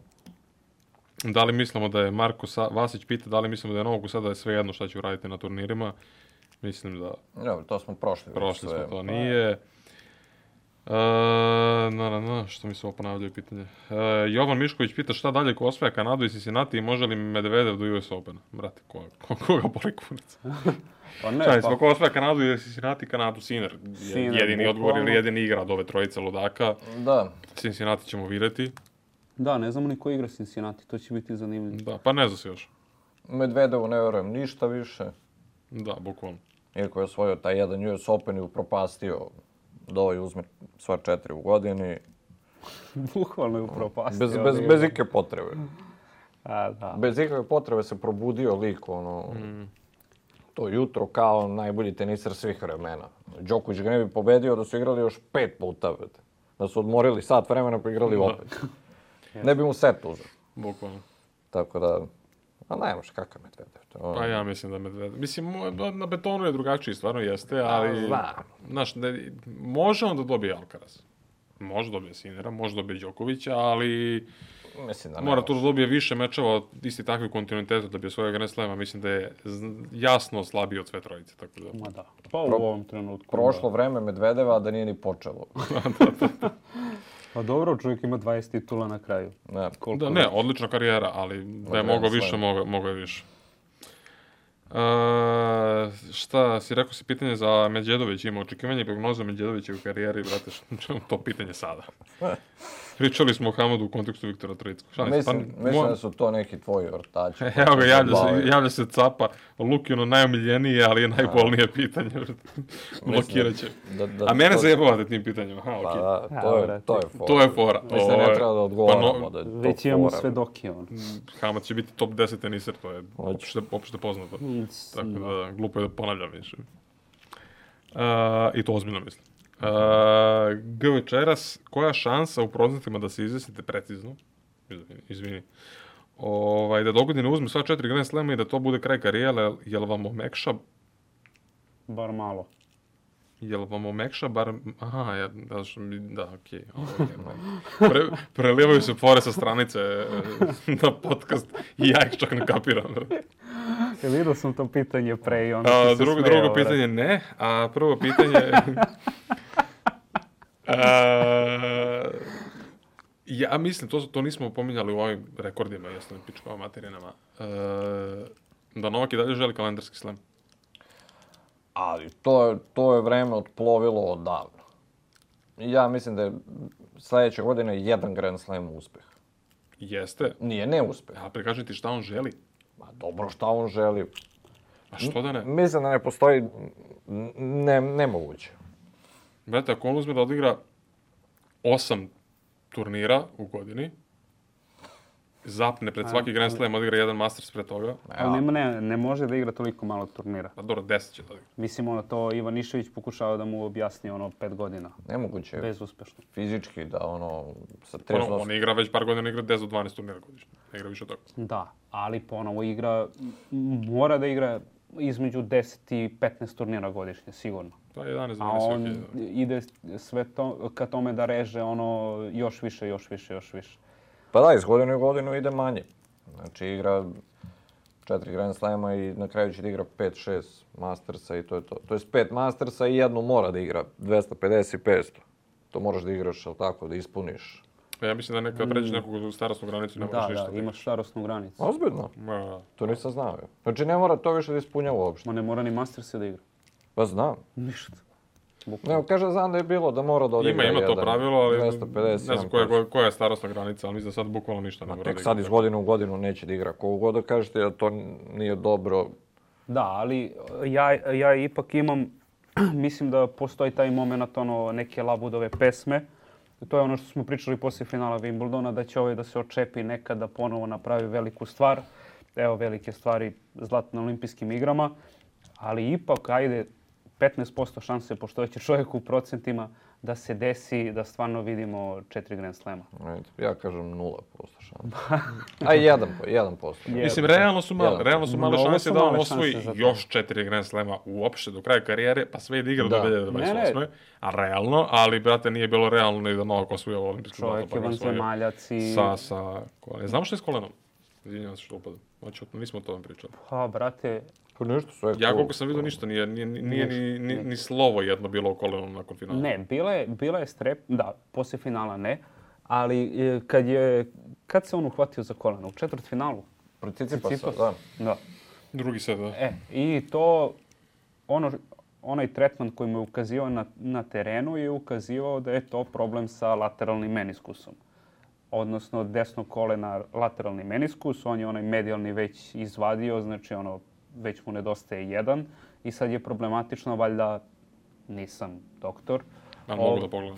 Da li mislimo da je Marko Sa- Vasić pita da li mislimo da je Novaku sada je svejedno šta će uraditi na turnirima? Mislim da Dobro, to smo prošli. prošli sve. smo to, nije. Uh, na, na, na, što mi se ovo ponavljaju pitanje. Uh, Jovan Mišković pita šta dalje ko osvaja Kanadu i Cincinnati i može li Medvedev do U S Opena? Brate, koga, koga boli kurac? Pa ne, Šta pa, pa... ko osvaja Kanadu i Cincinnati, Kanadu Sinner. Je- Sinner, jedini odgovor ili bukvalno. jedini igra od ove trojice ludaka. Da, Cincinnati ćemo vidjeti. da, ne znamo ni ko igra Cincinnati, to će biti zanimljivo. Da, pa ne zna se još. Medvedevu ne vjerujem ništa više. Da, bukvalno. Iako je osvojio taj jedan U S Open i upropastio da ovaj uzme sva četiri u godini. Bukvalno je upropastio. Bez, bez, bez ikakve potrebe. A, da. Bez ikakve potrebe se probudio lik, ono, to jutro kao najbolji teniser svih vremena. Đoković ga ne bi pobedio da su igrali još pet puta, brate. Da su odmorili sat vremena pa igrali opet. Ne bi mu set uzeo. Bukvalno. Tako da, a nemaš kakav Medvedev. To je ono- Pa ja mislim da Medvedev. Mislim, mo- na betonu je drugačiji, stvarno jeste, ali... znam. Znaš, ne, može on da dobije Alcaraz. Može dobije Sinera, može dobije Đokovića, ali Mislim da ne mora tu da može. dobije više mečeva od isti takvih kontinuiteta da bi osvojio Grand Slema. Mislim da je z- jasno slabiji od sve trojice, tako da... Ma da. Pa u ovom trenutku. Prošlo vreme Medvedeva da nije ni počelo. Da. Pa dobro, čovjek ima dvadeset titula na kraju. Ne. Koliko Da, ne, odlična karijera, ali da je Grand mogao Slam. više, mogao, mogao je više. Uh, šta si rekao si pitanje za Medjedović, ima očekivanje i prognoza Medjedovića u karijeri, brate, što to pitanje sada. Pričali smo o Hamadu u kontekstu Viktora Trojickog. Šta mislim, Mislim, pa, mislim mo- da su to neki tvoji ortači. Evo ga, javlja Zabavaju. se, javlja se Capa, Lukino najomiljenije, ali je najbolnije pitanje. Blokirat će. Da, da, A mene to- zajebavate tim pitanjima, aha, Pa okej. da, to A, je, brate. to je fora. To je fora. Mislim da ne Ovo je- treba da odgovaramo pa no- da je to Već imamo fora. svedoke, on. Hamad će biti top deset teniser, to je Hoće. opšte, opšte poznato. Mm, Tako da. da, glupo je da ponavljam više. Uh, I to ozbiljno mislim. Uh, G večeras, koja šansa u procentima da se izjasnite precizno, izvini, izvini, ovaj, da dogodine uzme sva četiri Grand Slema i da to bude kraj karijere, jel vam omekša, Bar malo. jel vam omekša, bar, aha, ja, da, što mi- da, okej. Okay, Pre, prelivaju se fore sa stranice e, na podcast i ja ih čak ne kapiram. Ja vidio sam to pitanje pre i onda A, sam se drugo, smejao, drugo brate. pitanje ne, a prvo pitanje... a, ja mislim, to, to nismo pominjali u ovim rekordima, jesno i pičkova materijama, e, da Novak i dalje želi kalendarski slam. Ali to je, to je vreme otplovilo odavno. Ja mislim da je sljedeće godine jedan Grand Slam uspeh. Jeste, Nije neuspeh. a prikažem ti šta on želi. Ma dobro, šta on želi. A što da ne? Mislim da ne postoji ne, nemoguće. Brate, ako on uzme da odigra osam turnira u godini, zapne pred svaki Grand Slam, odigra jedan Masters pre toga. Ali ne, ne, ne može da igra toliko malo turnira. Pa dobro, deset će da odigra. Mislim, ono, to Ivan Išević pokušava da mu objasni, ono, pet godina. Nemoguće je Bezuspešno. fizički da ono... Sa Ono, trideset osam on igra već par godina, igra deset do dvanaest turnira godišnje. Ne igra više od toga. Da, ali ponovo igra, m, mora da igra između deset i petnaest turnira godišnje, sigurno. Pa jedanaest A dvanaest je on okej, da. ide sve to, ka tome da reže ono još više, još više, još više. Pa da, iz godine u godinu ide manje. Znači igra četiri Grand Slema i na kraju će da igra pet šest Mastersa i to je to. To jest pet Mastersa i jednu mora da igra dvesta pedeset i petsto. To moraš da igraš, ali tako, da ispuniš. Pa ja mislim da neka pređeš neku starosnu granicu ne moraš Da, ništa da, imaš starosnu granicu. Ozbiljno? Ma, To nisam znao. Znači ne mora to više da ispunja uopšte. Ma ne mora ni Masters da igra. Pa znam. Ništa. Ne, kaže, znam da je bilo da mora da odigra ima, ima to jedan pravilo, ali dvesta pedeset, ne znam koja, koja, koja je starosna granica, ali mislim da sad bukvalno ništa ne mora da Tek igra. sad iz godine u godinu neće da igra. Kogu god da kažete da to nije dobro. Da, ali ja, ja ipak imam, mislim da postoji taj moment, ono, neke Labudove pesme. To je ono što smo pričali poslije finala Wimbledona, da će ovaj da se očepi nekad da ponovo napravi veliku stvar. Evo, velike stvari, zlatno na olimpijskim igrama. Ali ipak, ajde, petnaest posto šanse, pošto će čovjek u procentima, da se desi da stvarno vidimo četiri Grand Slema. Ja kažem nula posto šanse. A jedan, jedan posto. Je. Mislim, realno su male, Jedan. realno su male Mnogo šanse su da on male osvoji šanse za to. još četiri Grand Slema uopšte do kraja karijere, pa sve da igra Da. do dvije hiljade dvadeset osme. Ne, A realno, ali, brate, nije bilo realno ni da Novak osvoji ovo olimpijsko zlato. Čovjek pa je ga osvojio vanzemaljac i... Sa, sa, ne znam što je s kolenom. Izvinjavam se što upadam. Znači, nismo o tome pričali. Pa, brate, Pa ništa, sve je Ja cool. koliko sam vidio ništa, nije, nije, nije ni, ni, ni slovo jedno bilo o kolenu nakon finala. ne, bila je, bila je strep, da, poslije finala ne, ali e, kad je, kad se on uhvatio za koleno? U četvrtfinalu? Pred Cicipasa, Tsitsipas. da. Da. Drugi set, da. E, i to, ono, onaj tretman koji mu je ukazivao na, na terenu je ukazivao da je to problem sa lateralnim meniskusom. Odnosno, desno kolena lateralni meniskus, on je onaj medijalni već izvadio, znači ono, već mu nedostaje jedan i sad je problematično, valjda nisam doktor. A mogu da pogledam.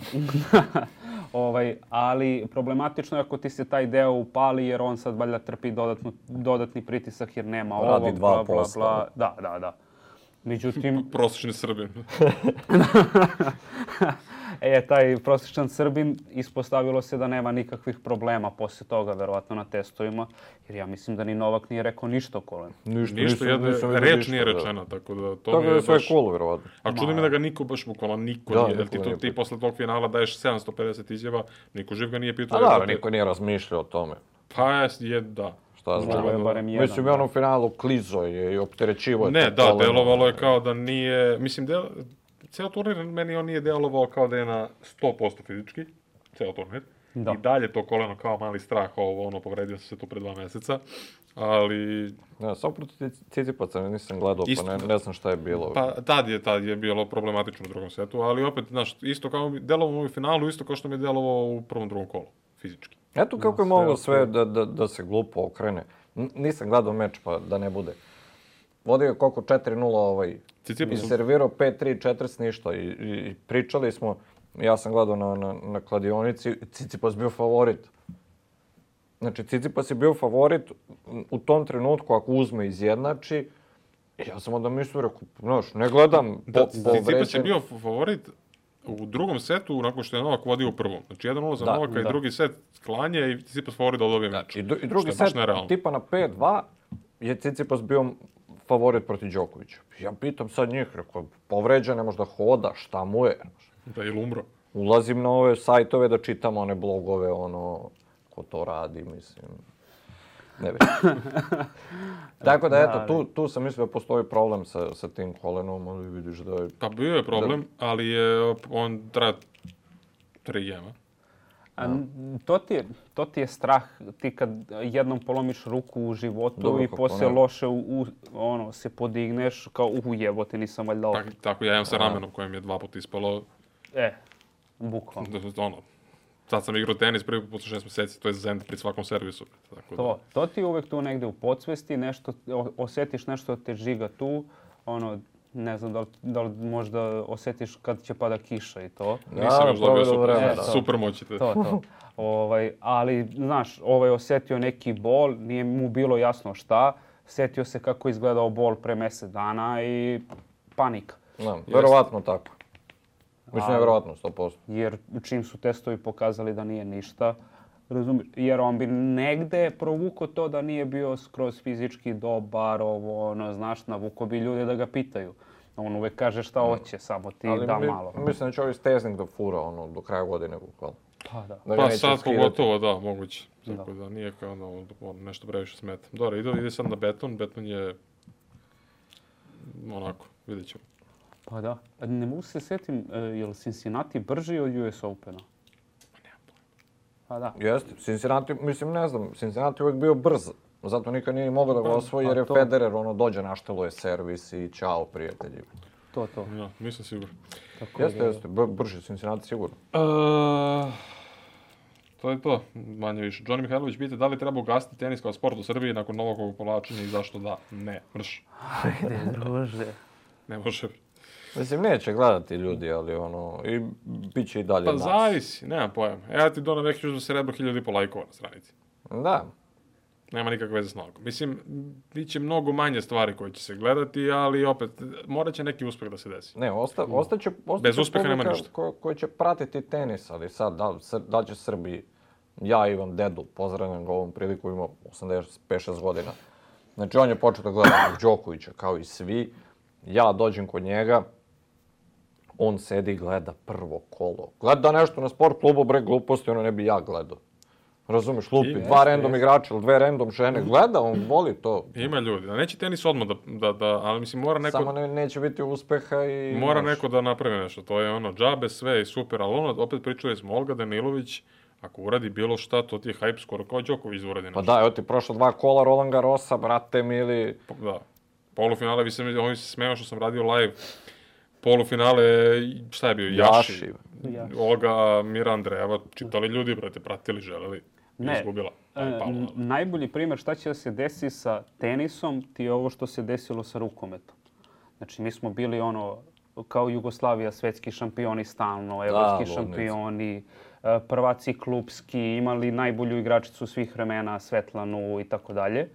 ovaj, ali problematično je ako ti se taj deo upali jer on sad valjda trpi dodatnu, dodatni pritisak jer nema Radi ovog, dva bla, bla, posla. bla. Da, da, da. Međutim, Prosječni Srbin. e, taj prosječan Srbin ispostavilo se da nema nikakvih problema poslije toga, verovatno na testovima, jer ja mislim da ni Novak nije rekao ništa o kolenu. Ništa, Ništa, jedna vidio reč ništa, nije da. rečena, tako da to Tako mi da je je sve baš... cool, vjerovatno. A čudi me da ga niko, baš bukvalno niko Da, nije, jer niko ti, to, nije ti pitao. posle tog finala daješ sedamsto pedeset izjava, niko živ ga nije pitao. A "E, da, brate, niko nije razmišljao o tome. Pa je, da. Šta znam. Ovo je barem jedan. Mislim, i ono u finalu klizo je i opterećivo je Ne, to da, koleno. delovalo je kao da nije, mislim, del, ceo turnir meni on nije delovao kao da je na sto posto fizički, ceo turnir. Da. I dalje to koleno kao mali strah, ovo, ono, povredio sam se tu pre dva meseca, ali Ne, samo protiv Cicipaca nisam gledao, Isto, pa ne, da. ne znam šta je bilo. pa tad je, tad je bilo problematično u drugom setu, ali opet, znaš, isto kao mi delovao u finalu, isto kao što mi je delovao u prvom, drugom kolu, fizički. Eto kako je sve moglo ok. sve da, da, da se glupo okrene. N- nisam gledao meč, pa da ne bude. Vodio je koliko četiri nula ovaj. Tsitsipas- I servirao pet tri četiri ništa. I, i, i pričali smo, ja sam gledao na, na, na kladionici, Cicipas bio favorit. Znači, Cicipas je bio favorit u tom trenutku ako uzme izjednači. I ja sam onda mislio, rekao, znaš, ne gledam Da, po, Tsitsipas je povređen- bio favorit u drugom setu nakon što je Novak vodio u prvom. Znači jedan nula za Da, Novaka i da. drugi set klanje i Tsitsipas favorit da dobije meč. I, dru- i drugi Što je baš set, nerealno. tipa na pet dva, je Cicipas bio favorit protiv Đokovića. Ja pitam sad njih, rekao, povređen, ne može da hoda, šta mu je? Da je umro. Ulazim na ove sajtove da čitam one blogove, ono, ko to radi, mislim. Ne već. Tako da, eto, tu, tu sam mislio da postoji problem sa, sa tim kolenom, ali vidiš da je... Pa bio je problem, ali je on traja tri gema. A, n- to, ti je, to ti je strah, ti kad jednom polomiš ruku u životu Dobro, i kako poslije ne. loše u, u- ono, se podigneš, kao uhu jebote, nisam valjda opet. Tak, tako ja imam sa ramenom kojem je dva puta ispalo. E, bukvalno. Da, ono, sad sam igrao tenis prvi put posle šest mjeseci, to je zen pri svakom servisu. Tako To, to ti je uvek tu negde u podsvesti, nešto, o- osjetiš nešto te žiga tu, ono, ne znam da li, da li možda osjetiš kad će pada kiša i to. da, nisam Da, još dobio provjeru super, vremena, da. super moći. te. To, to. Ovaj, ali, znaš, ovaj osjetio neki bol, nije mu bilo jasno šta. Sjetio se kako je izgledao bol pre mjesec dana i panika. Da, verovatno tako. Mislim, je verovatno, sto posto. Jer čim su testovi pokazali da nije ništa, razumiješ, jer on bi negde provukao to da nije bio skroz fizički dobar, ovo, ono, znaš, navukao bi ljude da ga pitaju. On uvek kaže šta hoće, samo ti Ali da mi- malo. Mislim da će ovaj steznik da fura ono, do kraja godine bukvalno. Pa da. Da ga Pa neće sad skidati. pogotovo, da, moguće. Da. Tako da nije kao ono, ono, nešto previše smeta. Dobro, ide, ide sad na beton. Beton je onako, vidjet ćemo. Pa da. Ne mogu se sjetim, e, je li Cincinnati brži od U S Opena? Pa da. Jeste, Cincinnati, mislim, ne znam, Cincinnati je uvijek bio brz. Zato nikad nije mogao da ga osvoji jer je to- Federer ono dođe, našteluje servis i čao prijatelji. To, to. Ja, nisam siguran. Tako Jeste, da- jeste, br- brži Cincinnati sigurno. E, to je to, manje više. Johnny Mihajlović pita da li treba ugasiti tenis kao sport u Srbiji nakon novog povlačenja i zašto da? Ne, mrš. Ajde, druže. Ne može. Mislim, neće gledati ljudi, ali ono, i bit će i dalje Pa nas. zavisi, nemam pojma. E, ja ti donam neki uzme srebro hiljadu i po lajkova na stranici. Da, Nema nikakve veze s nogom. Mislim, bit će mnogo manje stvari koje će se gledati, ali opet, morat će neki uspeh da se desi. ne, osta, ostaće, ostaće Bez uspeha nema publika ništa. ko- koji će pratiti tenis, ali sad, da, li Sr- da li će Srbiji, ja imam dedu, pozdravljam ga ovom priliku, ima osamdeset pet šest godina. Znači, on je počeo da gleda Đokovića, kao i svi. Ja dođem kod njega, on sedi i gleda prvo kolo. Gleda nešto na sport klubu, bre, gluposti, ono ne bi ja gledao. Razumeš, lupi, Jeste, dva random jeste. igrača ili dve random žene, gleda, on voli to. Ima ljudi, da neće tenis odmah da, da, da ali mislim mora neko, Samo ne, neće biti uspeha i... mora znaš, neko da napravi nešto. To je ono, džabe, sve i super, ali ono, opet pričali smo, Olga Danilović, ako uradi bilo šta, to ti je hype skoro kao Đoković da uradi Pa nešto. da, evo ti prošla dva kola Roland Garrosa, brate mili. Da. Polufinale, vi se, ovi se smeo što sam radio live. Polufinale, šta je bio? Jaši. Jaši. Jaši. Olga, Mira Andreeva, čitali ljudi, brate, pratili, želeli. I Ne. izgubila. Pa E, je palo. n- najbolji primjer šta će da se desi sa tenisom ti je ovo što se desilo sa rukometom. Znači, mi smo bili ono, kao Jugoslavija, svetski šampioni stalno, evropski ludnici. šampioni, e, prvaci klupski, imali najbolju igračicu svih vremena, Svetlanu i tako dalje.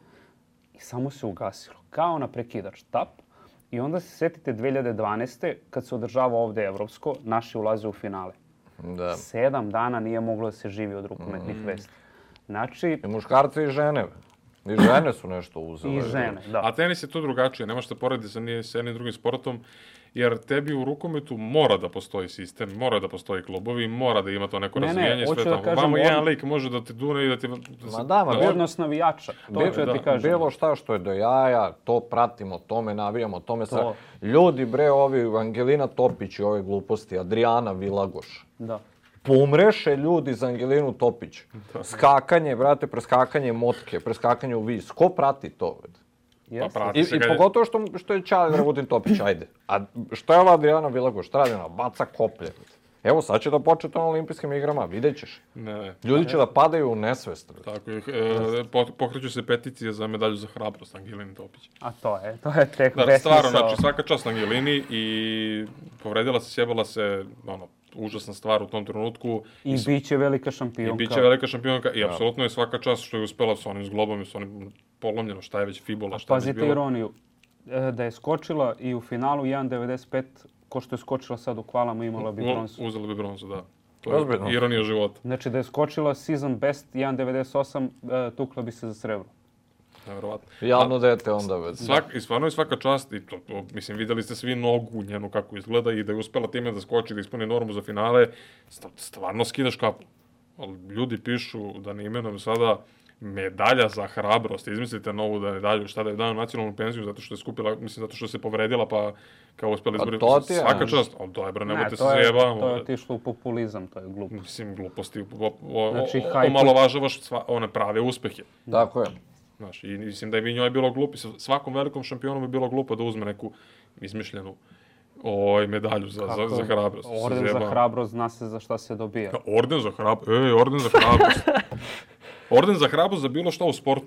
I samo se ugasilo. Kao na prekidač, tap. I onda se sjetite dve hiljade dvanaeste. kad se održava ovdje evropsko, naši ulaze u finale. Da. Sedam dana nije moglo da se živi od rukometnih vesti. Znači, I muškarci i žene. I žene su nešto uzele. i žene, da. A tenis je tu drugačije, nemaš da poredi sa ni- sa jednim drugim sportom, jer tebi u rukometu mora da postoji sistem, mora da postoji klubovi, mora da ima to neko Ne, ne, razvijenje. hoću sve da tamo. kažem, Vamo jedan on- lik može da ti dune i da ti... Da Ma da, ma da- bio- Odnos navijača, to Bi- ću da ti da, kažem. Bilo šta što je do jaja, to pratimo, tome navijamo, tome sa... To. Ljudi, bre, ovi, Angelina Topić i ove gluposti, Adriana Vilagoš. Da. Pomreše ljudi za Angelinu Topić. Skakanje, brate, preskakanje motke, preskakanje u vis. Ko prati to? Bre? Jeste. prati. I, se i kad je- pogotovo što, što je Čale Dragutin Topić, ajde. A što je ova Adriana Vilagoš? Šta radi ona? Baca koplje. Evo, sad će da počne to na olimpijskim igrama, vidjet ćeš. Ne, ne. Ljudi će da padaju u nesvest. bre. Tako je. E, po- pokreću se peticije za medalju za hrabrost Angelini Topić. A to je, to je tek Da, besmisao. stvarno, znači svaka čast Angelini i povredila se, sjebala se, ono, užasna stvar u tom trenutku. I bit će velika I šampionka. bit će velika šampionka i apsolutno je svaka čast što je uspela s onim zglobom i s onim polomljeno, šta je već fibula, šta je već Pazite bilo. ironiju, e, da je skočila i u finalu jedan devedeset pet, ko što je skočila sad u kvalama, imala bi U- bronzu. Uzeli bi bronzu, da. To Ozbiljno? je ironija života, Znači da je skočila season best jedan devedeset osam, e, tukla bi se za srebro. nevjerovatno. Javno dete onda već. Svak, I stvarno je svaka čast, i to, to, mislim, vidjeli ste svi nogu njenu kako izgleda i da je uspela time da skoči, da ispuni normu za finale, sta- stvarno skidaš kapu. Ali ljudi pišu, da ne imenujem sada, medalja za hrabrost, izmislite novu da medalju, šta da je daju nacionalnu penziju zato što je skupila, mislim, zato što se povredila pa kao uspjela Pa izboriti. to ti je, Svaka znaš. čast, ali to je, bre, nemojte se to je, zajebavamo. to je bre. otišlo u populizam, to je glupo. Mislim, gluposti, o, o, Znači, o, hajpuj- omalovažavaš sva, one prave uspehe. Tako je. Znaš, i mislim da je bi njoj bilo glupo, i svakom velikom šampionu bi bilo glupo da uzme neku izmišljenu ovaj, medalju za, za, za hrabrost. Se Orden za zajebavamo. hrabrost, zna se za šta se dobija. Ja, Orden za hrabrost, ej, orden za hrabrost. Orden za hrabrost za bilo šta u sportu.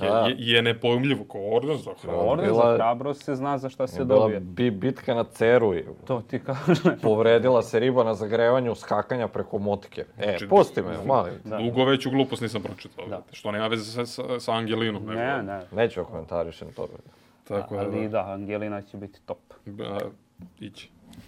je, A. je, je nepojmljivo. Ko orden za hrabrost. Orden bila- za hrabrost se zna za šta se Je bila dobije. bi, bitka na Ceru i To ti kažem. povredila se riba na zagrevanju skakanja preko motike. E, Znači, pusti me, molim. Da. Dugo veću glupost nisam pročitao. Da. Što nema veze sa, sa, sa Angelinom. nego- Ne, ne. Neću da komentarišem to. Tako da, Ali da. da, Angelina će biti top. A, ići.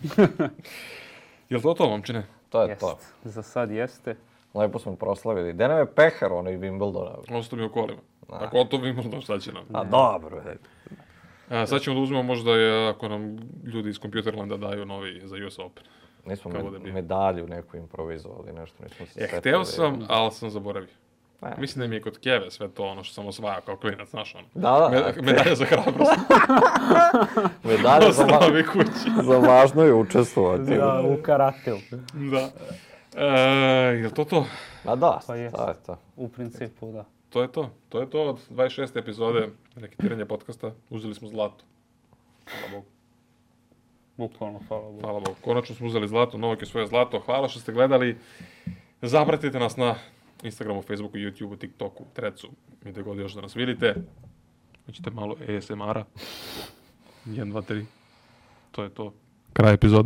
Jel to to, momčine? To je Jest. to. Za sad jeste. Lepo smo proslavili. Gde nam je pehar onaj Wimbledona? Ostao mi u kolima. Ako o to Wimbledon, šta će nam? A dobro, je. A, sad ćemo da uzmemo možda je, ako nam ljudi iz Computerlanda daju novi za U S Open. Nismo Kako me- da bi- medalju neku improvizovali, nešto nismo se E, setili. hteo sam, ali sam zaboravio. Ne. Mislim da mi je kod Keve sve to ono što sam osvajao kao klinac, znaš ono. Da, da, Me- medalja za hrabrost. medalja za, va- Ostavi kući. za važno je učestvovati. Da, u karateu. Da. E, je li to to? Ma da, Pa jest. to je to. U principu, da. To je to. To je to od dvadeset šeste epizode Reketiranja podcasta. Uzeli smo zlato. Hvala Bogu. Bukvalno, hvala Bogu. Hvala Bogu. Konačno smo uzeli zlato, Novak je svoje zlato. Hvala što ste gledali. Zapratite nas na Instagramu, Facebooku, YouTubeu, TikToku, Threadsu i gde god još da nas vidite. Hoćete malo A S M R-a. jedan, dva, tri. To je to. Kraj epizode.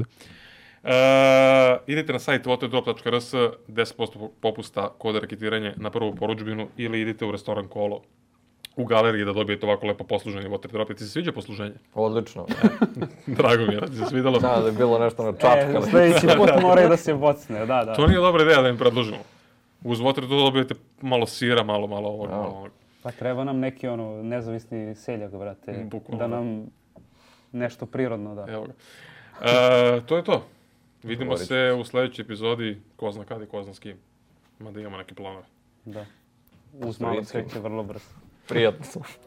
E, idite na sajt whaterdrop tačka r s, deset posto popusta kod reketiranje na prvu porudžbinu ili idite u restoran Kolo u galeriji da dobijete ovako lepo posluženje Waterdrop. Ti se sviđa posluženje? Odlično. Drago mi je da ti se svidjelo. Da, da je bilo nešto na E, čačkali. sljedeći put moraju da se bocne, da, da. To nije dobra ideja da im predložimo. Uz Waterdrop dobijete malo sira, malo, malo ovog, malo ovog. Pa treba nam neki ono nezavisni seljak, brate. Bukvalno, Da da. nam nešto prirodno da. Evo ga. E, to je to. Vidimo Govorit se u sljedećoj epizodi, ko zna kad i ko zna s kim. Mada imamo neke planove. Da. Uz malo sreće vrlo brzo. Prijatno.